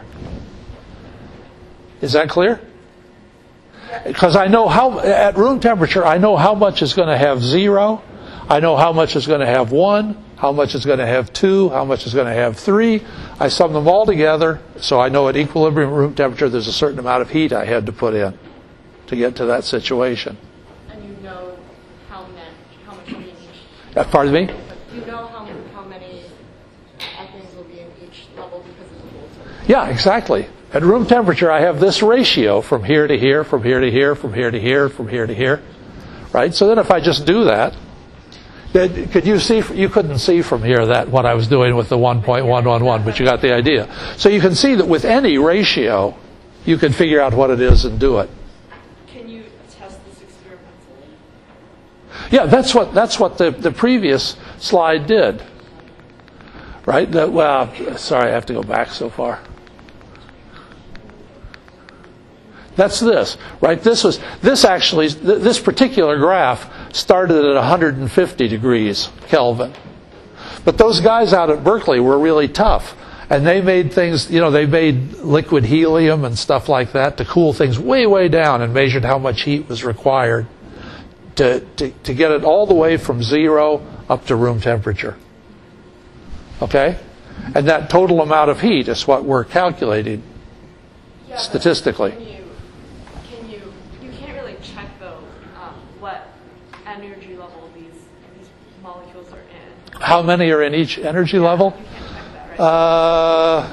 Is that clear? Because I know how, at room temperature, I know how much is going to have zero, I know how much is going to have one, how much is going to have two, how much is going to have three. I sum them all together, so I know at equilibrium room temperature there's a certain amount of heat I had to put in to get to that situation. And you know how many, how much will be in each. Uh, pardon me? You know how how many ethanes will be in each level because of the voltage. Yeah, exactly. At room temperature, I have this ratio from here to here, from here to here, from here to here, from here to here, right? So then if I just do that, then could you see? You couldn't see from here that what I was doing with the one point one one one, but you got the idea. So you can see that with any ratio, you can figure out what it is and do it. Can you test this experimentally? Yeah, that's what that's what the, the previous slide did. Right? That, well, sorry, I have to go back so far. That's this, right? This was this actually this particular graph started at one hundred fifty degrees Kelvin. But those guys out at Berkeley were really tough. And they made things, you know, they made liquid helium and stuff like that to cool things way, way down and measured how much heat was required to, to, to get it all the way from zero up to room temperature. Okay? And that total amount of heat is what we're calculating Yeah, statistically. Can you, can you, you can't really check though um, what energy level these these molecules are in. How many are in each energy level? You can't check that, right? Uh,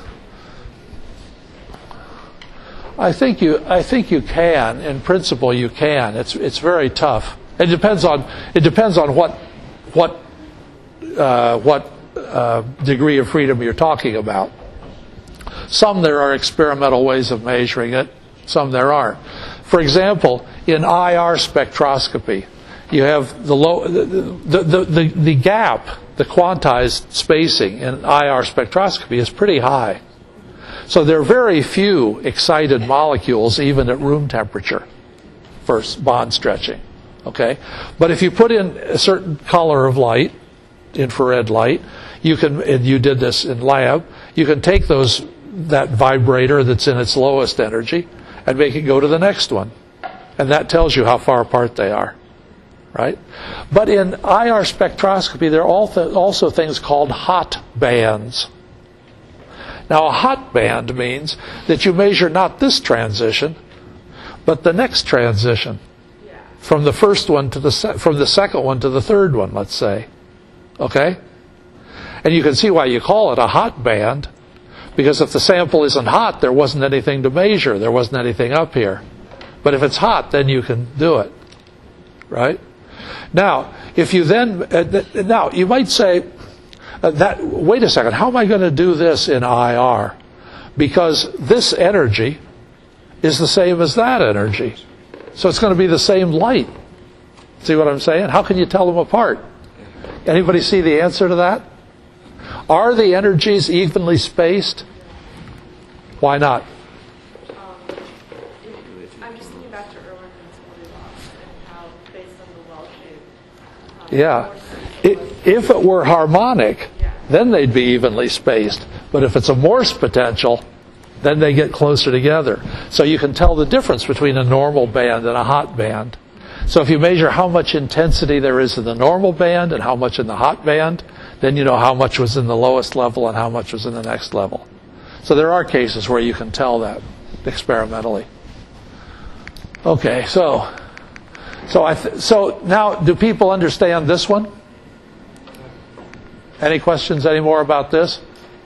I think you. I think you can. In principle, you can. It's it's very tough. It depends on. It depends on what what uh, what uh, degree of freedom you're talking about. Some there are experimental ways of measuring it. Some there aren't. For example, in I R spectroscopy, you have the low the the the, the, the gap, the quantized spacing in I R spectroscopy is pretty high. So there are very few excited molecules even at room temperature for bond stretching. Okay? But if you put in a certain color of light, infrared light, you can, and you did this in lab, you can take those that vibrator that's in its lowest energy and make it go to the next one. And that tells you how far apart they are. Right? But in I R spectroscopy, there are also things called hot bands. Now, a hot band means that you measure not this transition, but the next transition. Yeah. From the first one to the se- from the second one to the third one, let's say. Okay? And you can see why you call it a hot band, because if the sample isn't hot, there wasn't anything to measure. There wasn't anything up here. But if it's hot, then you can do it. Right? Now, if you then, uh, now you might say, uh, that, wait a second, how am I going to do this in I R? Because this energy is the same as that energy. So it's going to be the same light. See what I'm saying? How can you tell them apart? Anybody see the answer to that? Are the energies evenly spaced? Why not? I'm just thinking back to Erwin's Goldilocks and how, based on the well shape, um, Yeah. more It, if it were harmonic, then they'd be evenly spaced. But if it's a Morse potential, then they get closer together. So you can tell the difference between a normal band and a hot band. So if you measure how much intensity there is in the normal band and how much in the hot band, then you know how much was in the lowest level and how much was in the next level. So there are cases where you can tell that experimentally. Okay, so so I th- so now do people understand this one? Any questions anymore about this?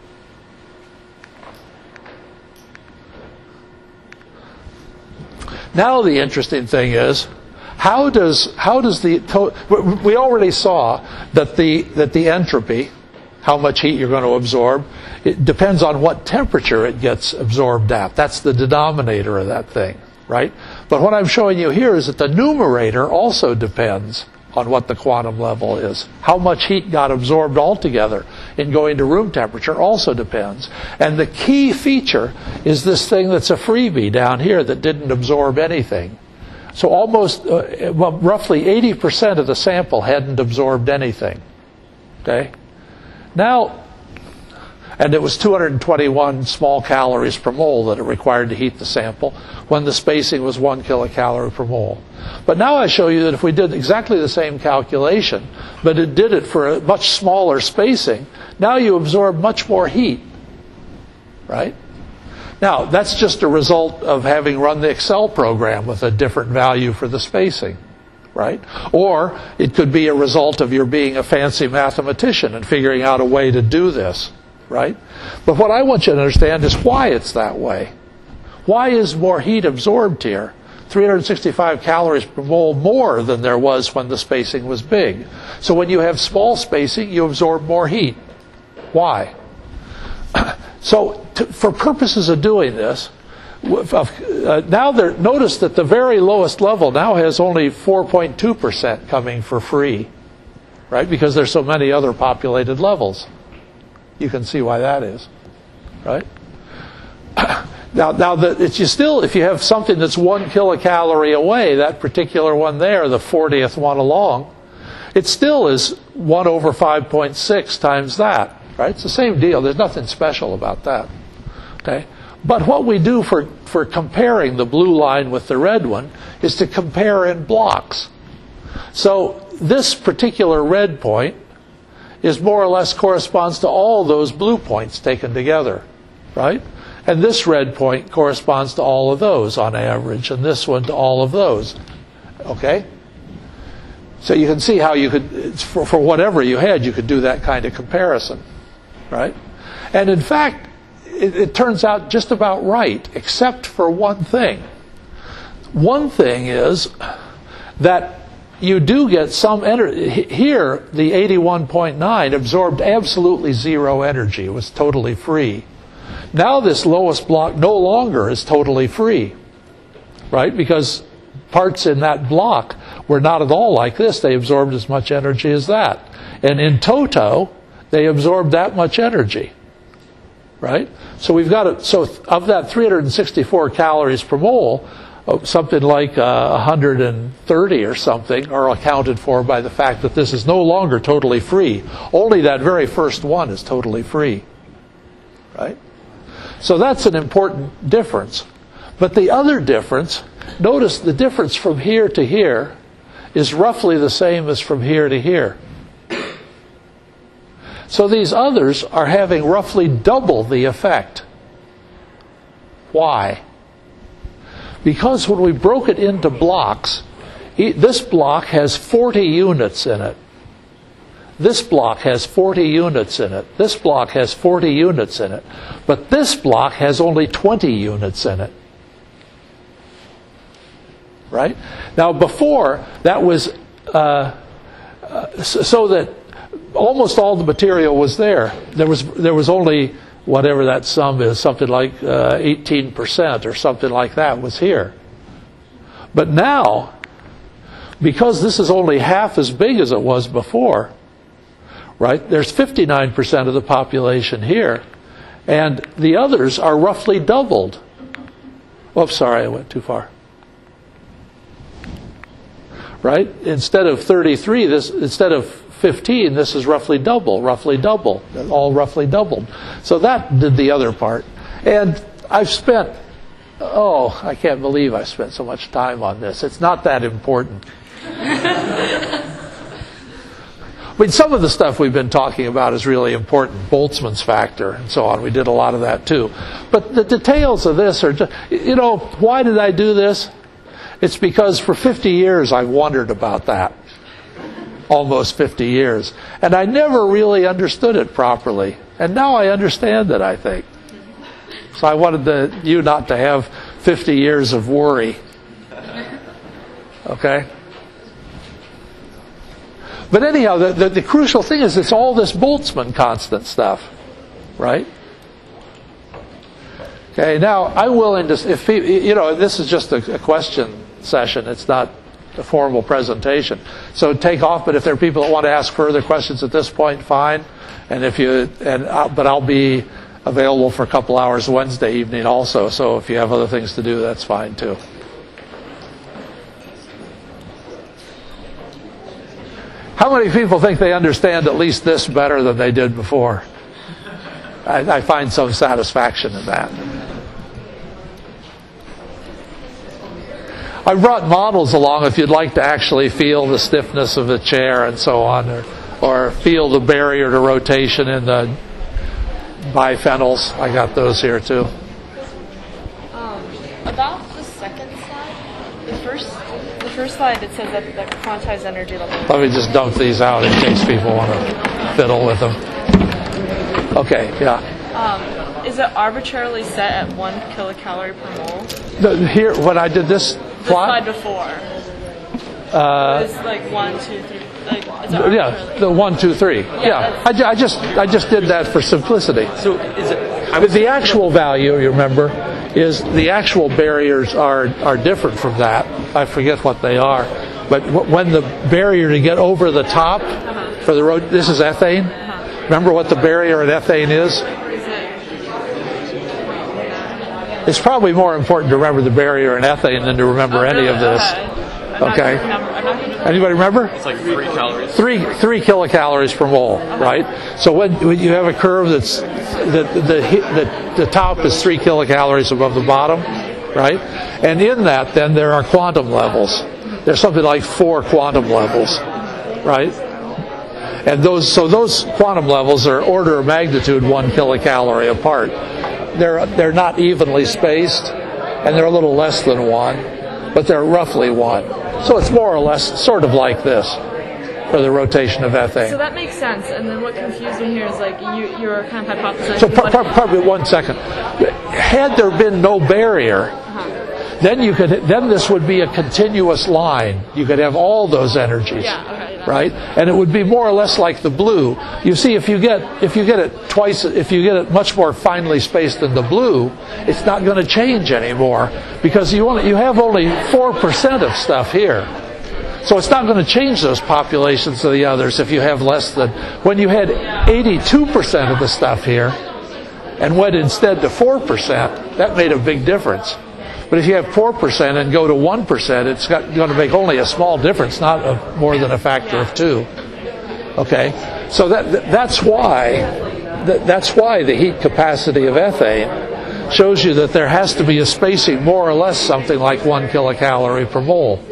Now the interesting thing is, how does how does the to- we already saw that the that the entropy, how much heat you're going to absorb, it depends on what temperature it gets absorbed at. That's the denominator of that thing, right? But what I'm showing you here is that the numerator also depends on what the quantum level is. How much heat got absorbed altogether in going to room temperature also depends. And the key feature is this thing that's a freebie down here that didn't absorb anything. So almost, uh, well, roughly eighty percent of the sample hadn't absorbed anything. Okay? Now, and it was two hundred twenty-one small calories per mole that it required to heat the sample when the spacing was one kilocalorie per mole. But now I show you that if we did exactly the same calculation, but it did it for a much smaller spacing, now you absorb much more heat, right? Now, that's just a result of having run the Excel program with a different value for the spacing, right? Or it could be a result of your being a fancy mathematician and figuring out a way to do this, right? But what I want you to understand is why it's that way. Why is more heat absorbed here? three hundred sixty-five calories per mole more than there was when the spacing was big. So when you have small spacing, you absorb more heat. Why? So to, for purposes of doing this, uh, now there, notice that the very lowest level now has only four point two percent coming for free, right? Because there's so many other populated levels. You can see why that is, right? Now, now the, it's you still, if you have something that's one kilocalorie away, that particular one there, the fortieth one along, it still is one over five point six times that, right? It's the same deal. There's nothing special about that, okay? But what we do for, for comparing the blue line with the red one is to compare in blocks. So this particular red point is more or less corresponds to all those blue points taken together, right? And this red point corresponds to all of those on average, and this one to all of those, okay? So you can see how you could, it's for, for whatever you had, you could do that kind of comparison, right? And in fact, it, it turns out just about right, except for one thing. One thing is that you do get some energy. Here, the eighty-one point nine absorbed absolutely zero energy. It was totally free. Now this lowest block no longer is totally free, right? Because parts in that block were not at all like this. They absorbed as much energy as that. And in toto, they absorbed that much energy, right? So we've got it. So of that three hundred sixty-four calories per mole, something like uh, one hundred thirty or something are accounted for by the fact that this is no longer totally free. Only that very first one is totally free, right? So that's an important difference. But the other difference, notice the difference from here to here is roughly the same as from here to here. So these others are having roughly double the effect. Why? Because when we broke it into blocks, this block has forty units in it. This block has forty units in it. This block has forty units in it. But this block has only twenty units in it. Right? Now before, that was uh, uh, so that almost all the material was there. There was there was only whatever that sum is, something like uh, eighteen percent or something like that was here. But now, because this is only half as big as it was before, right, there's fifty-nine percent of the population here, and the others are roughly doubled. Oh, sorry, I went too far. Right? Instead of thirty-three, this instead of fifteen, this is roughly double, roughly double, all roughly doubled. So that did the other part. And I've spent, oh, I can't believe I spent so much time on this. It's not that important. I mean, some of the stuff we've been talking about is really important, Boltzmann's factor and so on. We did a lot of that too. But the details of this are just, you know, why did I do this? It's because for fifty years I've wondered about that. Almost fifty years. And I never really understood it properly. And now I understand it, I think. So I wanted the, you not to have fifty years of worry. Okay? But anyhow, the, the, the crucial thing is it's all this Boltzmann constant stuff. Right? Okay, now I'm willing to, if you know, this is just a, a question session. It's not a formal presentation. So take off, but if there are people that want to ask further questions at this point, fine. And if you, and I'll, but I'll be available for a couple hours Wednesday evening also. So if you have other things to do, that's fine too. How many people think they understand at least this better than they did before? I, I find some satisfaction in that. I brought models along if you'd like to actually feel the stiffness of the chair and so on, or, or feel the barrier to rotation in the biphenyls. I got those here too. Um, about the second slide, the first, the first slide, it says that the quantized energy level. Let me just dump these out in case people want to fiddle with them. Okay, yeah. Um, is it arbitrarily set at one kilocalorie per mole? The, here, when I did this The plot, slide before. uh, It was like one, two, three. Like, is it yeah, arbitrarily? the one, two, three. Yeah, I, ju- I just I just did that for simplicity. So is it? I But the actual value, you remember, is the actual barriers are are different from that. I forget what they are, but w- when the barrier to get over the top Uh-huh. for the road, this is ethane. Uh-huh. Remember what the barrier at ethane is? Is it? It's probably more important to remember the barrier in ethane than to remember Oh, any really? of this. Okay. I'm not Okay. gonna remember- I'm not gonna- Anybody remember? It's like three calories. Three three kilocalories per mole, right? So when, when you have a curve that's the the, the the top is three kilocalories above the bottom, right? And in that, then there are quantum levels. There's something like four quantum levels, right? And those so those quantum levels are order of magnitude one kilocalorie apart. They're they're not evenly spaced, and they're a little less than one, but they're roughly one. So it's more or less sort of like this for the rotation of So ethane. that makes sense. And then what confused me here is like you you were kind of hypothesizing. So pro- what- pro- probably one second. Had there been no barrier, then you could then this would be a continuous line. You could have all those energies. Yeah, okay, that Right? And it would be more or less like the blue. You see, if you get if you get it twice, if you get it much more finely spaced than the blue, it's not going to change anymore because you only you have only four percent of stuff here. So it's not going to change those populations of the others if you have less than when you had eighty-two percent of the stuff here and went instead to four percent. That made a big difference. But if you have four percent and go to one percent, it's got, going to make only a small difference, not a, more than a factor of two. Okay? So that, that's why that, that's why the heat capacity of ethane shows you that there has to be a spacing more or less something like one kilocalorie per mole.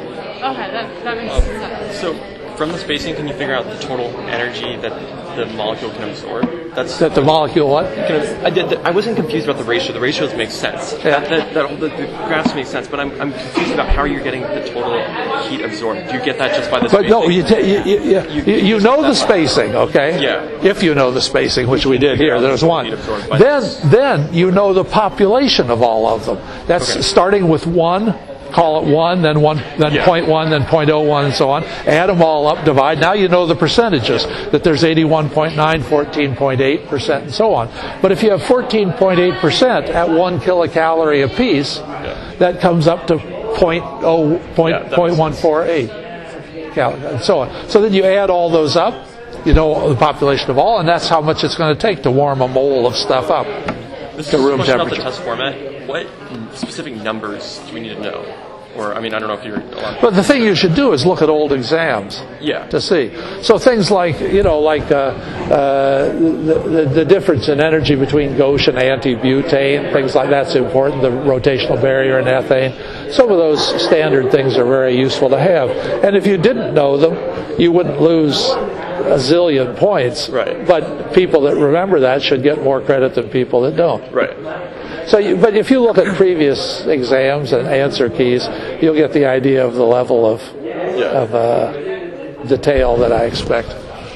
Okay, that that makes sense. So from the spacing, can you figure out the total energy that the molecule can absorb? That's That the molecule what? Can I, I did. I wasn't confused about the ratio. The ratios make sense. Yeah. That, that, that, the, the graphs make sense, but I'm, I'm confused about how you're getting the total heat absorbed. Do you get that just by the But spacing? no, you, ta- you, you, you, you know the spacing, okay? Yeah. If you know the spacing, which we did here, there's one. Heat absorbed by Then, this. then you know the population of all of them. That's Okay. starting with one. Call it one, then one, then Yeah. point one, then point oh one, and so on. Add them all up, divide. Now you know the percentages. That there's eighty-one point nine, fourteen point eight percent, and so on. But if you have fourteen point eight percent at one kilocalorie apiece, that comes up to point oh, point, Yeah, that point makes one four eight. Cal- and so on. So then you add all those up, you know the population of all, and that's how much it's going to take to warm a mole of stuff up This to is a room question about the temperature. test format. What specific numbers do we need to know? Or, I mean, I don't know if you're allowed. But the thing you should do is look at old exams Yeah. to see. So things like, you know, like uh, uh, the, the, the difference in energy between gauche and anti-butane, things like that's important, the rotational barrier in ethane. some of those standard things are very useful to have. And if you didn't know them, you wouldn't lose a zillion points. Right. But people that remember that should get more credit than people that don't. Right. So, you, but if you look at previous exams and answer keys, you'll get the idea of the level of, Yeah. of uh, detail that I expect.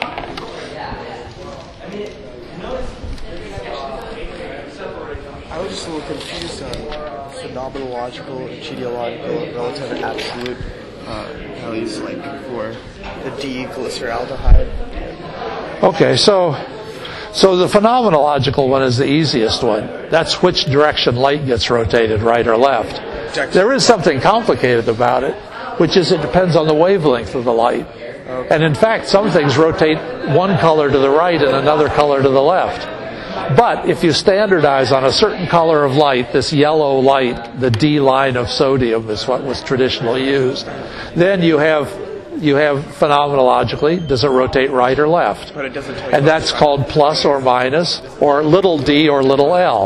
I was just a little confused on phenomenological, genealogical, and relative and absolute uh, values, like for the D-glyceraldehyde. Okay, so so the phenomenological one is the easiest one. That's which direction light gets rotated, right or left. There is something complicated about it, which is it depends on the wavelength of the light. And in fact, some things rotate one color to the right and another color to the left. But if you standardize on a certain color of light, this yellow light, the D line of sodium is what was traditionally used, then you have you have phenomenologically, does it rotate right or left? But it doesn't tell you And that's called plus or minus, or little d or little l.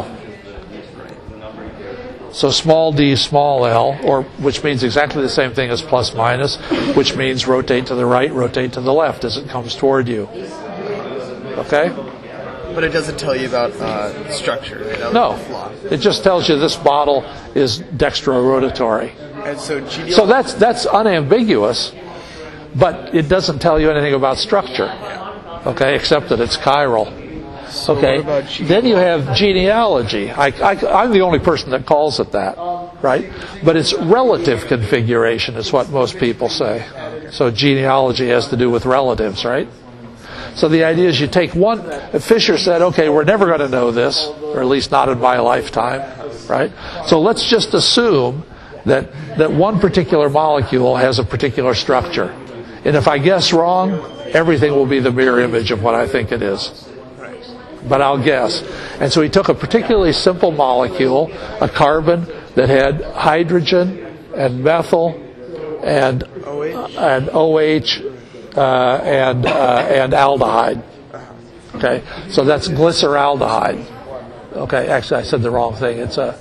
So small d, small l, or which means exactly the same thing as plus minus, which means rotate to the right, rotate to the left as it comes toward you. Okay? But it doesn't tell you about uh, structure. Right? That was No, the flaw. it just tells you this bottle is dextrorotatory. And so genealogy. So that's that's unambiguous, but it doesn't tell you anything about structure. Okay, except that it's chiral. So Okay. what about genealogy? Then you have genealogy. I, I, I'm the only person that calls it that, right? But it's relative configuration is what most people say. So genealogy has to do with relatives, right? So the idea is you take one, Fisher said, okay, we're never going to know this, or at least not in my lifetime, right? So let's just assume that, that one particular molecule has a particular structure. And if I guess wrong, everything will be the mirror image of what I think it is. But I'll guess. And so he took a particularly simple molecule, a carbon that had hydrogen and methyl and, and OH, Uh, and uh, and aldehyde. Okay, so that's glyceraldehyde. Okay, actually I said the wrong thing. It's a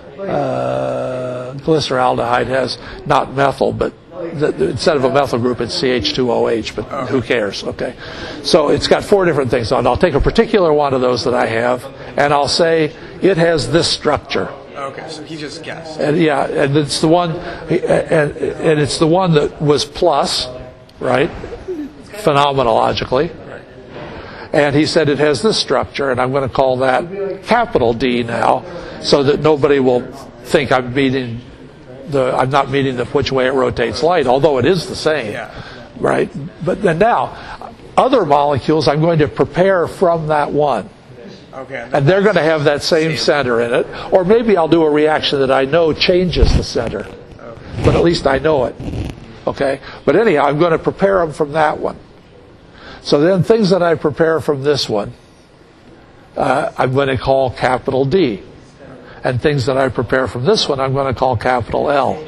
uh, glyceraldehyde has not methyl, but the, the, instead of a methyl group, it's C H two O H. But who cares? Okay, so it's got four different things on it. I'll take a particular one of those that I have, and I'll say it has this structure. Okay, so he just guessed. And yeah, and it's the one, and, and it's the one that was plus, right? Phenomenologically. And he said it has this structure, and I'm going to call that capital D now, so that nobody will think I'm meeting the I'm not meeting the which way it rotates light, although it is the same, Yeah. right? But then now, other molecules I'm going to prepare from that one. Okay. And they're going to have that same center in it. Or maybe I'll do a reaction that I know changes the center. But at least I know it. Okay? But anyhow, I'm going to prepare them from that one. So then things that I prepare from this one, uh, I'm going to call capital D. And things that I prepare from this one, I'm going to call capital L.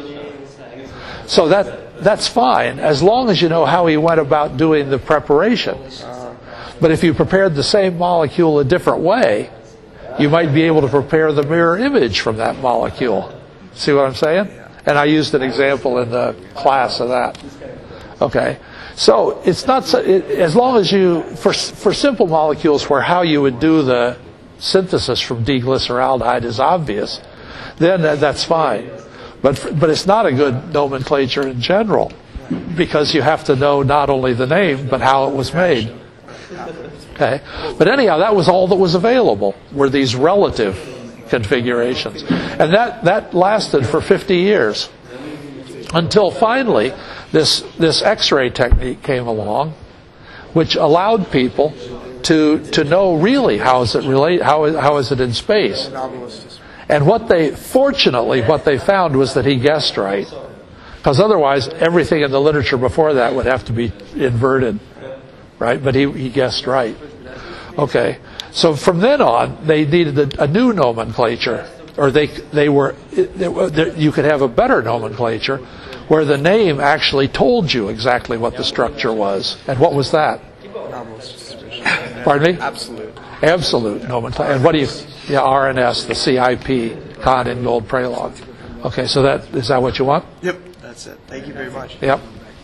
So that that's fine, as long as you know how he went about doing the preparation. But if you prepared the same molecule a different way, you might be able to prepare the mirror image from that molecule. See what I'm saying? And I used an example in the class of that. Okay, so it's not so, it, as long as you for for simple molecules where how you would do the synthesis from D-glyceraldehyde is obvious, then that, that's fine. But for, but it's not a good nomenclature in general, because you have to know not only the name but how it was made. Okay, but anyhow, that was all that was available were these relative configurations, and that that lasted for fifty years until finally this this X-ray technique came along, which allowed people to to know really how is it relate how is, how is it in space. And what they fortunately what they found was that he guessed right, because otherwise everything in the literature before that would have to be inverted, right? But he he guessed right. Okay, so from then on they needed a, a new nomenclature, or they they were they, you could have a better nomenclature where the name actually told you exactly what the structure was. And what was that? Pardon me? Absolute. Absolute nomenclature. And what do you? Yeah, R N S, the C I P, Kahn, Ingold, Prelog. Okay, so that is that what you want? Yep, that's it. Thank you very much. Yep.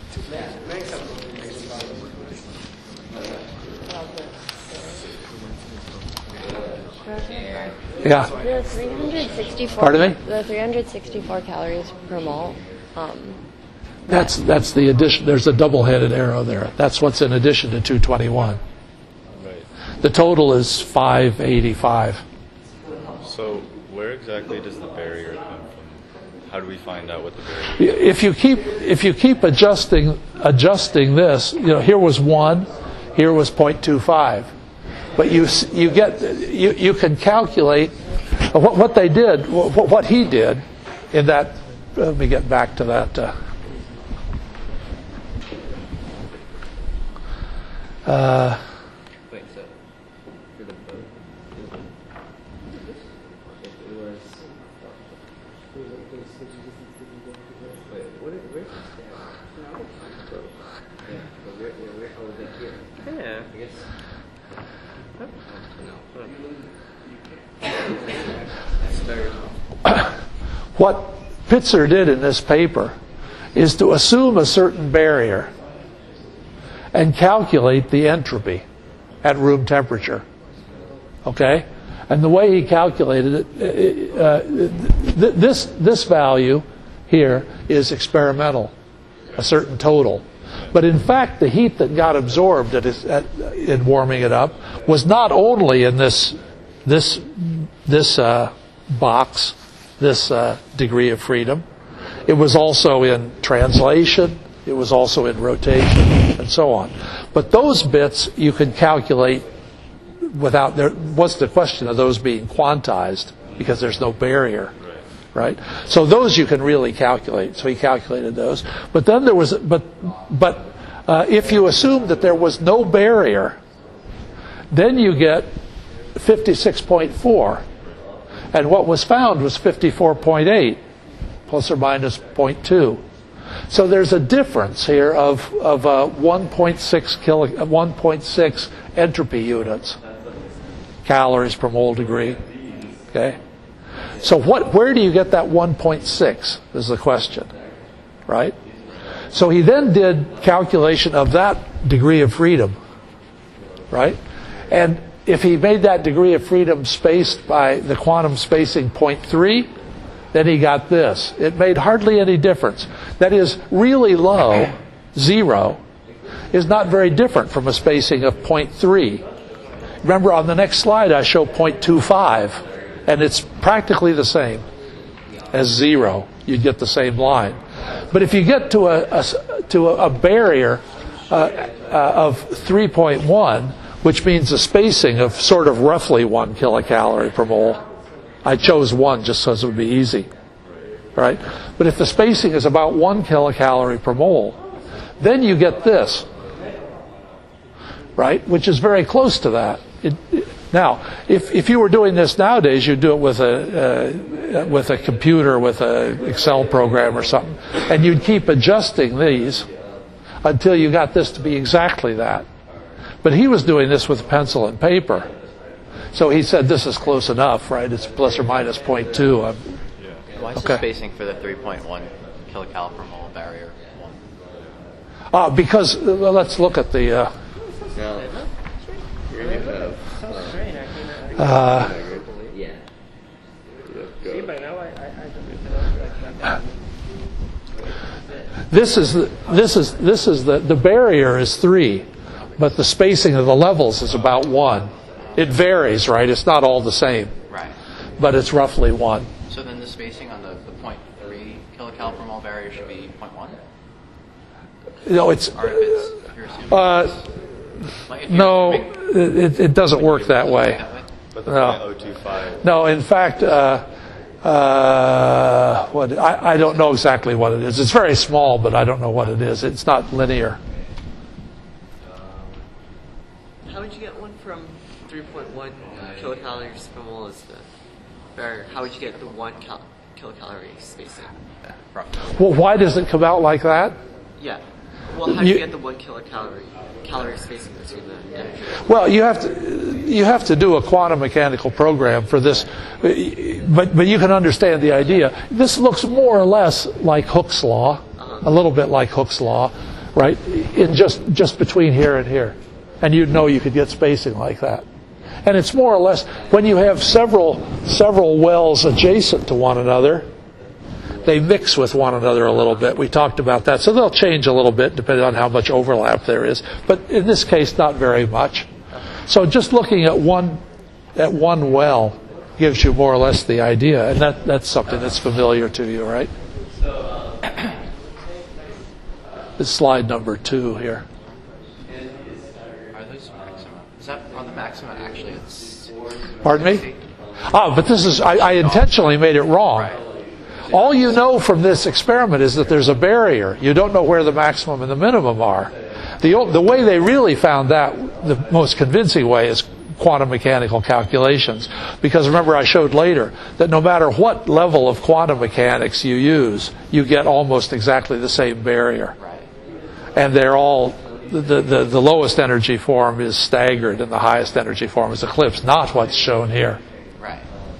Yeah. The three hundred sixty-four. Pardon me? The three hundred sixty-four calories per mole. Um, That's that's the addition. There's a double-headed arrow there. That's what's in addition to two twenty-one. Right. The total is five eighty-five. So where exactly does the barrier come from? How do we find out what the barrier is? If you keep if you keep adjusting adjusting this, you know, here was one, here was zero point two five, but you s- you get you you can calculate what what they did, what, what he did in that. Let me get back to that. Uh, uh, Wait, so for the boat, it was. Wait, what? Where's the stand? Boat. Yeah, but where? Where? Where? Oh, is that here? Yeah. I guess. That's very. what Pitzer did in this paper is to assume a certain barrier and calculate the entropy at room temperature. Okay? And the way he calculated it, uh, th- this, this value here is experimental, a certain total. But in fact, the heat that got absorbed at, his, at, in warming it up was not only in this, this, this uh, box, this uh, degree of freedom. It was also in translation. It was also in rotation, and so on. But those bits you can calculate without, there what's the question of those being quantized, because there's no barrier, right? So those you can really calculate. So he calculated those. But then there was, but but uh, if you assume that there was no barrier, then you get fifty-six point four. And what was found was fifty-four point eight, plus or minus zero point two. So there's a difference here of of uh, one point six kilo, one point six entropy units, calories per mole degree. Okay. So what? Where do you get that one point six? Is the question, right? So he then did calculation of that degree of freedom, right? And if he made that degree of freedom spaced by the quantum spacing zero point three, then he got this. It made hardly any difference. That is, really low, zero, is not very different from a spacing of zero point three. Remember, on the next slide I show zero point two five, and it's practically the same as zero. You'd get the same line. But if you get to a, a, to a, a barrier uh, uh, of three point one, which means a spacing of sort of roughly one kilocalorie per mole. I chose one just so it would be easy, right? But if the spacing is about one kilocalorie per mole, then you get this, right? Which is very close to that. It, it, now, if if you were doing this nowadays, you'd do it with a uh, with a computer, with an Excel program or something, and you'd keep adjusting these until you got this to be exactly that. But he was doing this with pencil and paper. So he said this is close enough, right? It's plus or minus zero point two. I'm, Why is okay. the spacing for the three point one kilocal per mole barrier one? Uh, because, uh, let's look at the... Uh, Now, here you have. uh, Yeah. See, by now I, I, I this is the, this is this is the the barrier is three, but the spacing of the levels is about one. It varies, right? It's not all the same, Right. but it's roughly one. So then the spacing on the, the zero point three kilocal per mole barrier should be zero point one? You know, it's Or if it's, if you're assuming uh, like if you're no, assuming- it, it doesn't work that way. that way? But the No. zero point zero two five. No, in fact, uh, uh, what I, I don't know exactly what it is. It's very small, but I don't know what it is. It's not linear. How would you get one from three point one kilocalories per mole is the barrier? How would you get the one cal- kilocalorie spacing? Roughly. Well, why does it come out like that? Yeah. Well, how do you, you get the one kilocalorie calorie spacing between the energy? well, you have to you have to do a quantum mechanical program for this, but but you can understand the idea. This looks more or less like Hooke's law, uh-huh. a little bit like Hooke's law, right? In just just between here and here, and you'd know you could get spacing like that. And it's more or less when you have several several wells adjacent to one another, they mix with one another a little bit. We talked about that. So they'll change a little bit depending on how much overlap there is. But in this case, not very much. So just looking at one at one well gives you more or less the idea. And that, that's something that's familiar to you, right? This is slide number two here. Are those maxima? Is that on the maxima actually? It's Pardon me? Oh, but this is, I, I intentionally made it wrong. Right. All you know from this experiment is that there's a barrier. You don't know where the maximum and the minimum are. The, the way they really found that, the most convincing way, is quantum mechanical calculations. Because remember I showed later that no matter what level of quantum mechanics you use, you get almost exactly the same barrier. Right. And they're all, the, the, the lowest energy form is staggered and the highest energy form is eclipsed, not what's shown here. Right.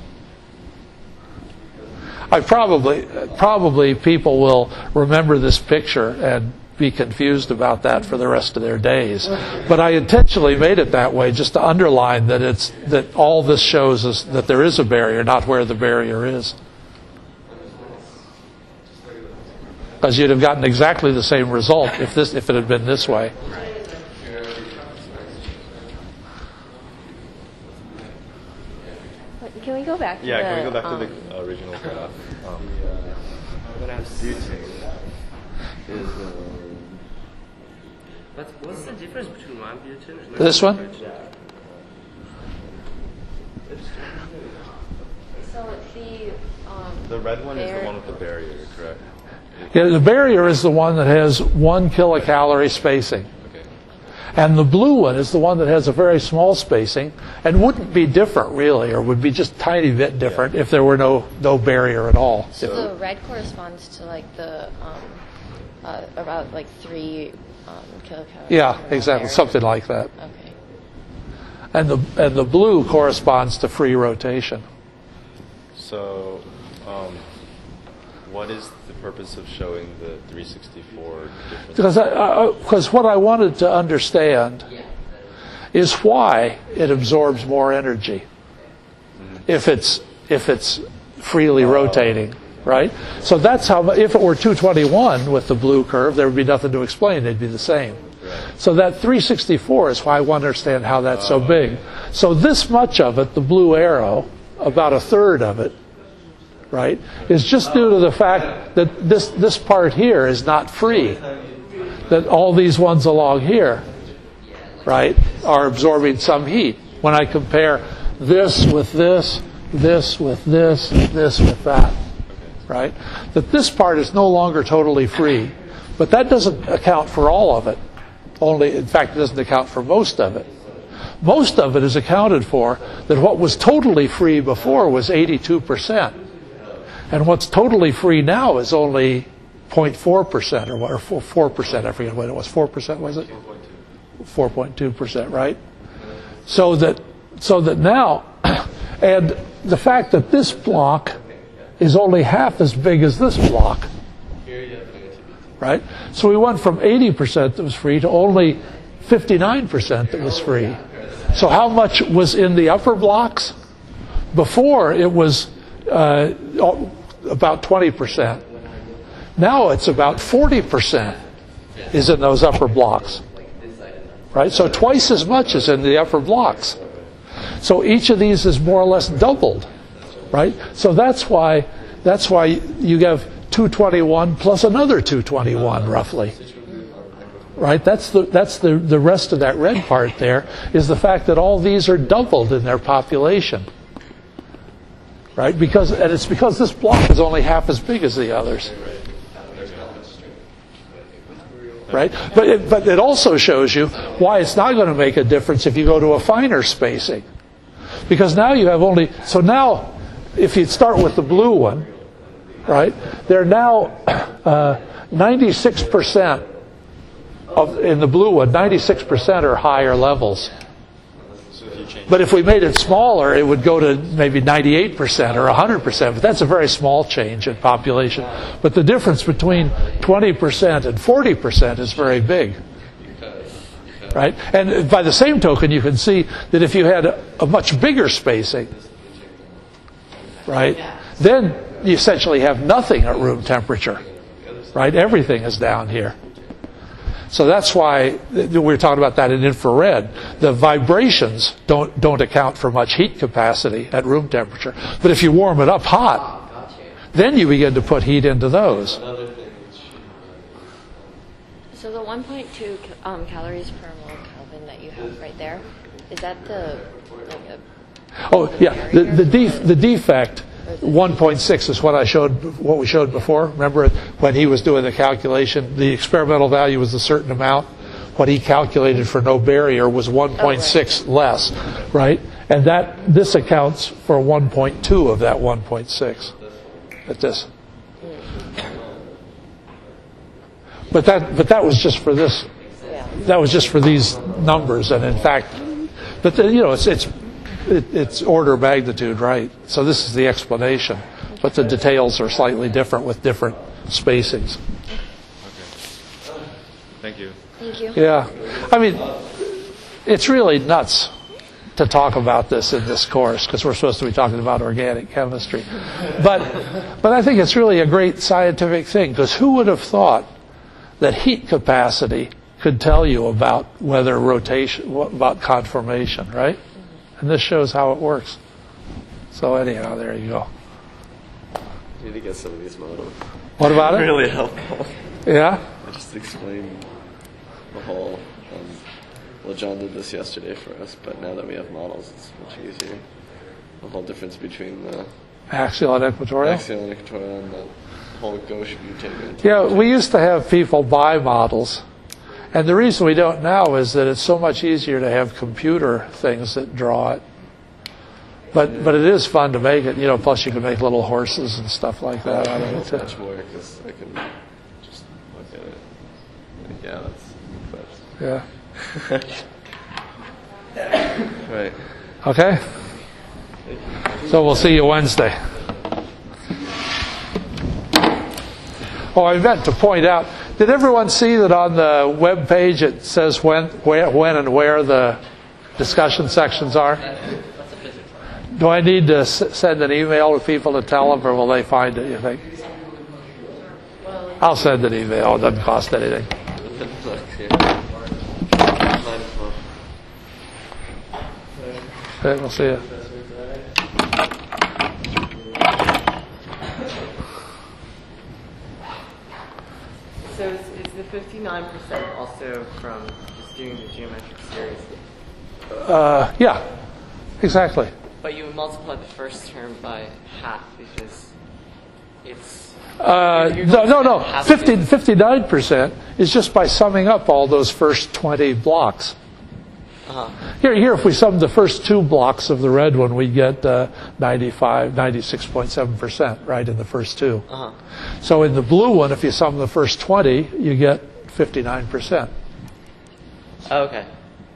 I probably, probably people will remember this picture and be confused about that for the rest of their days. But I intentionally made it that way just to underline that it's, that all this shows is that there is a barrier, not where the barrier is. Because you'd have gotten exactly the same result if this, if it had been this way. Can we go back to Yeah, the, can we go back um, to the original graph? Um, What I was butane is uh, what's, what's the difference between one butane and This one? So the um, the red one is There- the one with the barrier, correct? Yeah, the barrier is the one that has one kilocalorie spacing. Okay. And the blue one is the one that has a very small spacing and wouldn't be different really, or would be just a tiny bit different if there were no, no barrier at all. so the red corresponds to like the um, uh, about like three um, kilocalories. Yeah, per exactly, barrel. something like that. Okay. And the and the blue corresponds to free rotation. So, um, what is the purpose of showing the three sixty-four difference? Because I, I, because what I wanted to understand is why it absorbs more energy if it's if it's freely rotating, right? So that's how. If it were two twenty-one with the blue curve, there would be nothing to explain; they'd be the same. So that three sixty-four is why I want to understand how that's so big. So this much of it, the blue arrow, about a third of it, right, is just due to the fact that this this part here is not free. That all these ones along here, right, are absorbing some heat. When I compare this with this, this with this, this with that, right, that this part is no longer totally free. But that doesn't account for all of it. Only, in fact, it doesn't account for most of it. Most of it is accounted for that what was totally free before was eighty-two percent. And what's totally free now is only zero point four percent or what, or four percent, I forget what it was. four percent was it? four point two percent, right? So that, so that now, and the fact that this block is only half as big as this block, right? So we went from eighty percent that was free to only fifty-nine percent that was free. So how much was in the upper blocks? Before it was uh, about twenty percent. Now it's about forty percent is in those upper blocks. Right? So twice as much is in the upper blocks. So each of these is more or less doubled. Right? So that's why that's why you have two twenty-one plus another two twenty-one roughly. Right? That's the that's the, the rest of that red part there is the fact that all these are doubled in their population. Right? Because and it's because this block is only half as big as the others. Right? But it, but it also shows you why it's not going to make a difference if you go to a finer spacing. Because now you have only so now if you start with the blue one, right? They're now uh, ninety-six percent of, in the blue one, ninety-six percent are higher levels. But if we made it smaller, it would go to maybe ninety-eight percent or one hundred percent. But that's a very small change in population. But the difference between twenty percent and forty percent is very big. Right? And by the same token, you can see that if you had a, a much bigger spacing, right, then you essentially have nothing at room temperature. Right? Everything is down here. So that's why we were talking about that in infrared. The vibrations don't don't account for much heat capacity at room temperature. But if you warm it up hot, then you begin to put heat into those. So the one point two um, calories per mole Kelvin that you have right there, is that the like a Oh yeah, the the, def, the defect. one point six is what I showed, what we showed before. Remember when he was doing the calculation, the experimental value was a certain amount. What he calculated for no barrier was one point six oh, right. less, right? And that this accounts for one point two of that one point six. At this. But that, but that was just for this. That was just for these numbers, and in fact, but the, you know, it's it's. It, it's order of magnitude, right? So this is the explanation, but the details are slightly different with different spacings. Okay. Thank you. Thank you. Yeah, I mean, it's really nuts to talk about this in this course because we're supposed to be talking about organic chemistry, but but I think it's really a great scientific thing because who would have thought that heat capacity could tell you about whether rotation, about conformation, right? And this shows how it works. So anyhow, there you go. You need to get some of these models. What about it? Really helpful. Yeah? I just explained the whole, um, well, John did this yesterday for us, but now that we have models, it's much easier. The whole difference between the axial and equatorial? Axial and equatorial and the whole gauche butane. Yeah, we used to have people buy models. And the reason we don't now is that it's so much easier to have computer things that draw it. But yeah. but it is fun to make it, you know, plus you can make little horses and stuff like that out of it too. Much more because I can just look at it. Like, yeah, that's, that's Yeah. Right. Okay? So we'll see you Wednesday. Oh, I meant to point out, did everyone see that on the web page it says when, where, when and where the discussion sections are? Do I need to s- send an email to people to tell them, or will they find it, you think? I'll send an email. It doesn't cost anything. Okay, we'll see you. So is, is the fifty-nine percent also from just doing the geometric series? Uh, yeah, exactly. But you would multiply the first term by half because it's... Uh, you're, you're no, no, no. fifty, fifty-nine percent is just by summing up all those first twenty blocks. Uh-huh. Here, here, if we sum the first two blocks of the red one, we get uh, ninety-five, ninety-six point seven percent, right, in the first two. Uh-huh. So in the blue one, if you sum the first twenty, you get fifty-nine percent. Okay.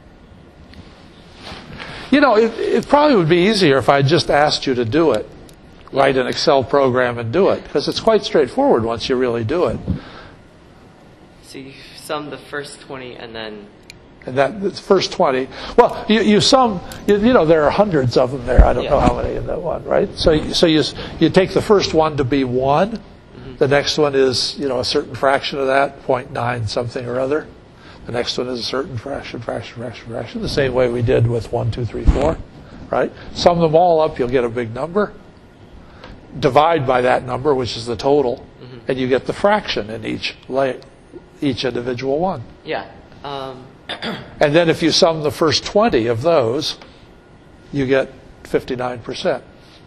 You know, it, it probably would be easier if I just asked you to do it. Write an Excel program and do it, because it's quite straightforward once you really do it. So you sum the first twenty and then... And that the first twenty, well, you, you sum, you, you know, there are hundreds of them there. I don't yeah. know how many in that one, right? So, you, so you you take the first one to be one. Mm-hmm. The next one is, you know, a certain fraction of that, zero point nine something or other. The next one is a certain fraction, fraction, fraction, fraction. The same way we did with one, two, three, four, right? Sum them all up, you'll get a big number. Divide by that number, which is the total, mm-hmm. and you get the fraction in each lay, each individual one. Yeah. Um. And then if you sum the first twenty of those, you get fifty-nine percent.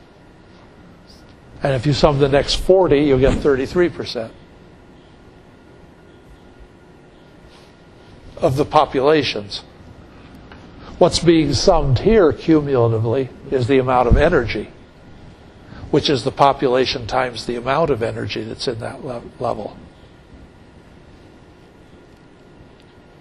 And if you sum the next forty, you'll get thirty-three percent of the populations. What's being summed here cumulatively is the amount of energy, which is the population times the amount of energy that's in that le- level.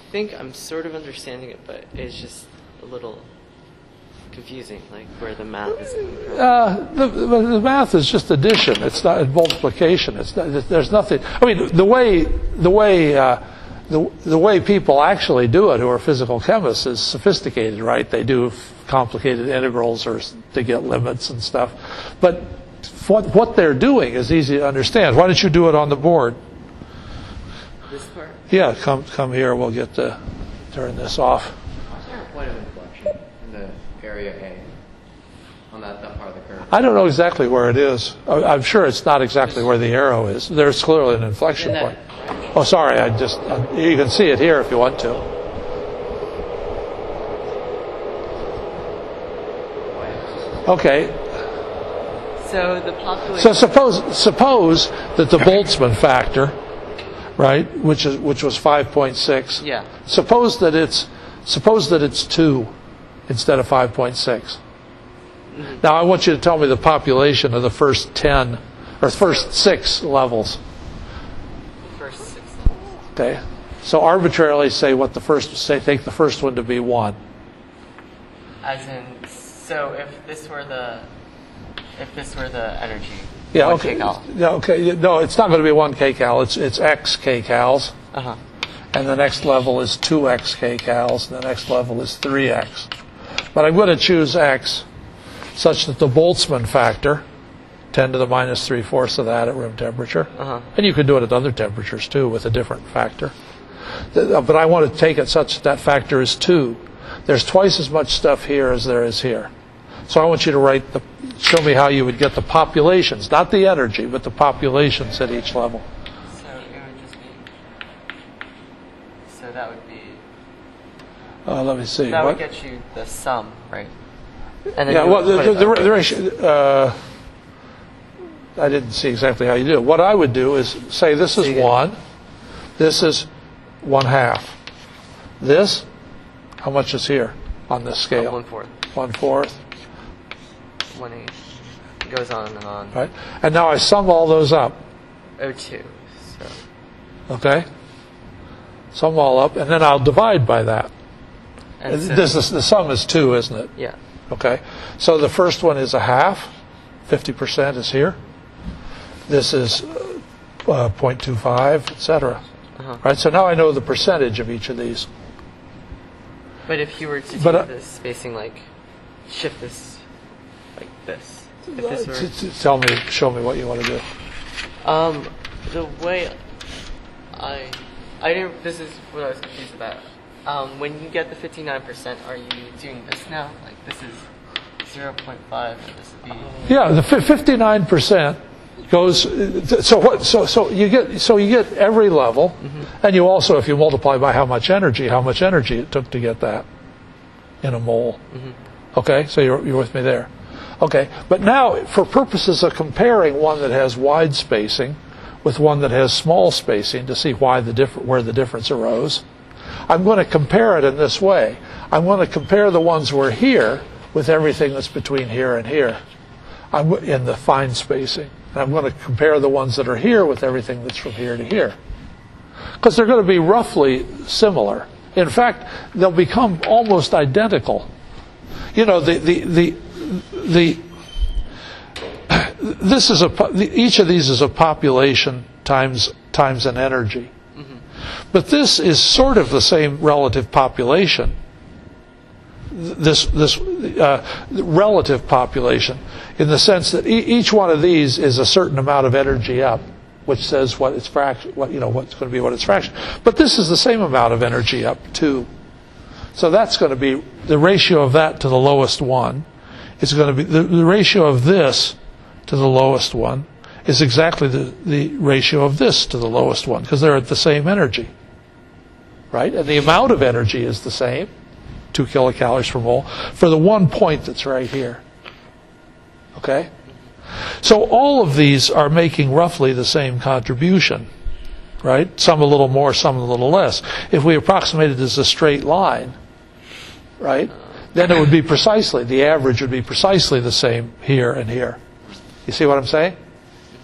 think I'm sort of understanding it, but it's just a little confusing, like where the math is coming from. Uh, the, the math is just addition. It's not multiplication. It's not, there's nothing. I mean, the way the way uh, the the way people actually do it, who are physical chemists, is sophisticated, right? They do complicated integrals or to get limits and stuff. But what what they're doing is easy to understand. Why don't you do it on the board? This part? Yeah, come come here. We'll get to turn this off. Is there a point of inflection in the area A on that, that part of the curve? I don't know exactly where it is. I- I'm sure it's not exactly where the arrow is. There's clearly an inflection point. Oh, sorry. I just uh, you can see it here if you want to. Okay. So the population. So suppose suppose that the Boltzmann factor, right, which is which was five point six. Yeah. Suppose that it's suppose that it's two instead of five point six. Mm-hmm. Now I want you to tell me the population of the first ten or first six levels. First six levels. Okay. So arbitrarily say what the first say take the first one to be one. As in, so if this were the, if this were the energy. Yeah. one Okay. kcal. Yeah. Okay. No, it's not going to be one kcal. It's it's x kcals. Uh huh. And the next level is two x kcals, and the next level is three x. But I'm going to choose x such that the Boltzmann factor, ten to the minus three-fourths of that at room temperature, Uh-huh. and you can do it at other temperatures too with a different factor. Th- But I want to take it such that that factor is two. There's twice as much stuff here as there is here. So I want you to write the, show me how you would get the populations, not the energy, but the populations at each level. So it would just be. So that would be. Uh, let me see. That What? would get you the sum, right? And then Yeah, you well, would the, put it the, up. the, the ratio, uh, I didn't see exactly how you do it. What I would do is say this is one, this is one half. This, how much is here on this scale? One fourth. One fourth, One eighth. It goes on and on. right? And now I sum all those up, O two. So okay? Sum all up, and then I'll divide by that. And so- This is, the sum is two, isn't it? yeah. Okay, so the first one is a half, fifty percent is here. This is uh, zero point two five, et cetera. Uh-huh. Right, so now I know the percentage of each of these. But if you were to do But, uh, this spacing, like shift this like this, if this T- were, t- Tell me, show me what you want to do. um, the way I, I didn't. This is what I was confused about. Um, when you get the fifty-nine percent, are you doing this now? Like this is zero point five, and this would be. Yeah, the fifty-nine percent goes. So what? So so you get so you get every level, Mm-hmm. and you also, if you multiply by how much energy, how much energy it took to get that in a mole. Mm-hmm. Okay, so you're you're with me there. Okay, but now for purposes of comparing one that has wide spacing with one that has small spacing to see why the differ- where the difference arose, I'm going to compare it in this way. I'm going to compare the ones who are here with everything that's between here and here. I'm w- in the fine spacing. And I'm going to compare the ones that are here with everything that's from here to here. Because they're going to be roughly similar. In fact, they'll become almost identical. You know, the the the the this is a po- the, each of these is a population times times an energy. But this is sort of the same relative population. This this uh, relative population, in the sense that e- each one of these is a certain amount of energy up, which says what its fraction, what you know, what's going to be what its fraction. But this is the same amount of energy up too. So that's going to be the ratio of that to the lowest one. Is going to be the, the ratio of this to the lowest one is exactly the, the ratio of this to the lowest one, because they're at the same energy. Right? And the amount of energy is the same, two kilocalories per mole, for the one point that's right here. Okay? So all of these are making roughly the same contribution. Right? Some a little more, some a little less. If we approximate it as a straight line, right, then it would be precisely, the average would be precisely the same here and here. You see what I'm saying?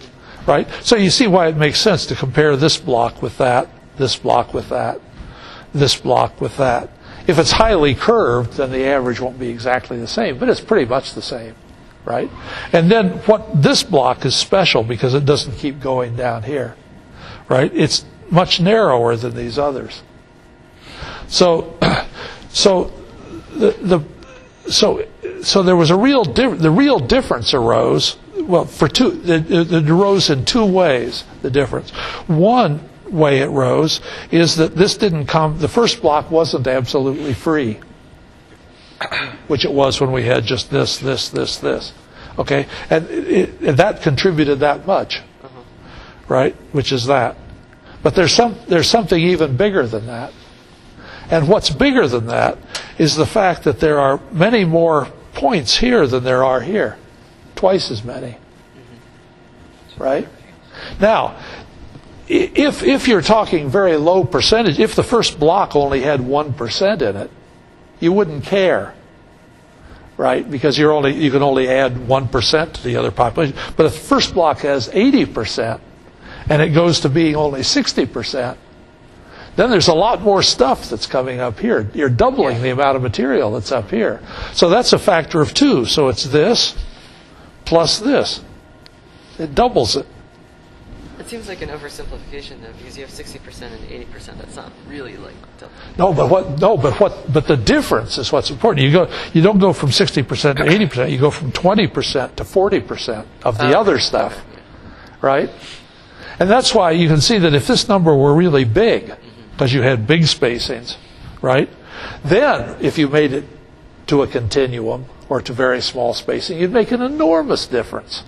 Right? So you see why it makes sense to compare this block with that, this block with that, this block with that. If it's highly curved, then the average won't be exactly the same, but it's pretty much the same, right? And then what this block is special because it doesn't keep going down here, right? It's much narrower than these others. So, so the, the so so there was a real diff- the real difference arose. Well, for two, it, it arose in two ways. The difference, one way it rose is that this didn't come. The first block wasn't absolutely free, which it was when we had just this, this, this, this. Okay, and it, it, that contributed that much, uh-huh. right? Which is that. But there's some there's something even bigger than that. And what's bigger than that is the fact that there are many more points here than there are here. Twice as many. Right? Now, if if you're talking very low percentage, if the first block only had one percent in it, you wouldn't care. Right? Because you're only you can only add one percent to the other population. But if the first block has eighty percent and it goes to being only sixty percent, then there's a lot more stuff that's coming up here. You're doubling the amount of material that's up here. So that's a factor of two. So it's this plus this. It doubles it. It seems like an oversimplification though, because you have sixty percent and eighty percent. That's not really like double. No, but what? No, but what? But the difference is what's important. You go. You don't go from sixty percent to eighty percent. You go from twenty percent to forty percent of the okay. other stuff, right? And that's why you can see that if this number were really big, because you had big spacings, right? Then, if you made it to a continuum or to very small spacing, you'd make an enormous difference,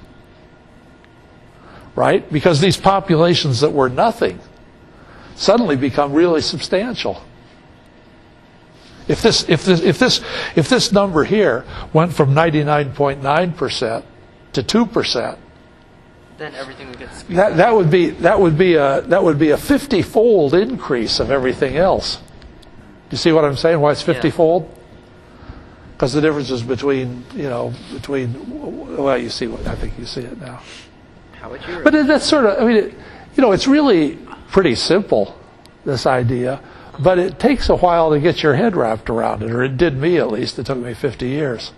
right? Because these populations that were nothing suddenly become really substantial. If this, if this, if this, if this number here went from ninety-nine point nine percent to two percent, then everything would get squeezed. That, that would be that would be a that would be a fifty-fold increase of everything else. Do you see what I'm saying? Why it's fifty-fold? Because the difference is between you know between well, you see what I think you see it now. How would you? But it, that's sort of I mean, it, you know, it's really pretty simple, this idea, but it takes a while to get your head wrapped around it, or it did me at least. It took me fifty years.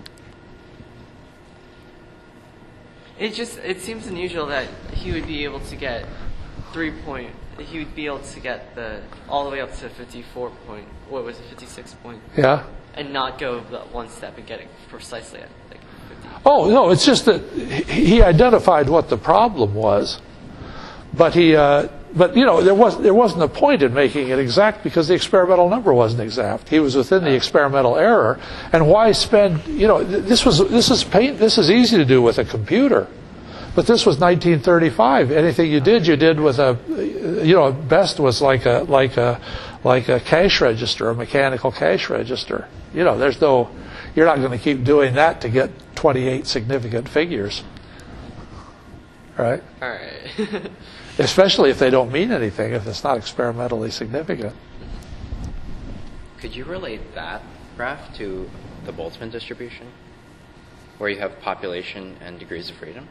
It just it seems unusual that he would be able to get three point. He would be able to get the all the way up to fifty-four point. What was it, fifty-six point? Yeah. And not go that one step and get it precisely at like fifty. Oh no, it's just that he identified what the problem was, but he, uh, but you know, there was there wasn't a point in making it exact because the experimental number wasn't exact. He was within the experimental error, and why spend? You know, this was this is pain. This is easy to do with a computer, but this was nineteen thirty-five. Anything you did, you did with a, you know, at best was like a like a like a cash register, a mechanical cash register. You know, there's no, you're not going to keep doing that to get twenty-eight significant figures, right? All right. Especially if they don't mean anything, if it's not experimentally significant. Could you relate that graph to the Boltzmann distribution, where you have population and degrees of freedom?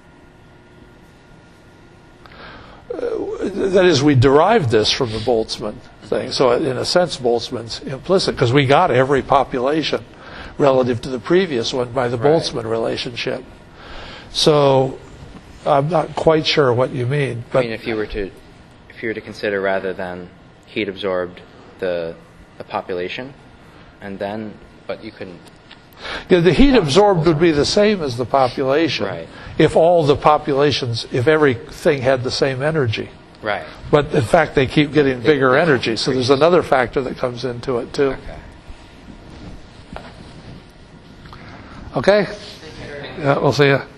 Uh, that is, we derived this from the Boltzmann thing. So in a sense, Boltzmann's implicit, because we got every population relative to the previous one by the Right. Boltzmann relationship. So I'm not quite sure what you mean. But I mean, if you were to, if you were to consider rather than heat absorbed the the population, and then, but you couldn't. Yeah, the heat absorbed would be the same as the population Right. if all the populations, if everything had the same energy. Right. But in fact, they keep getting bigger energy, so there's another factor that comes into it too. Okay. Okay? Yeah, we'll see you.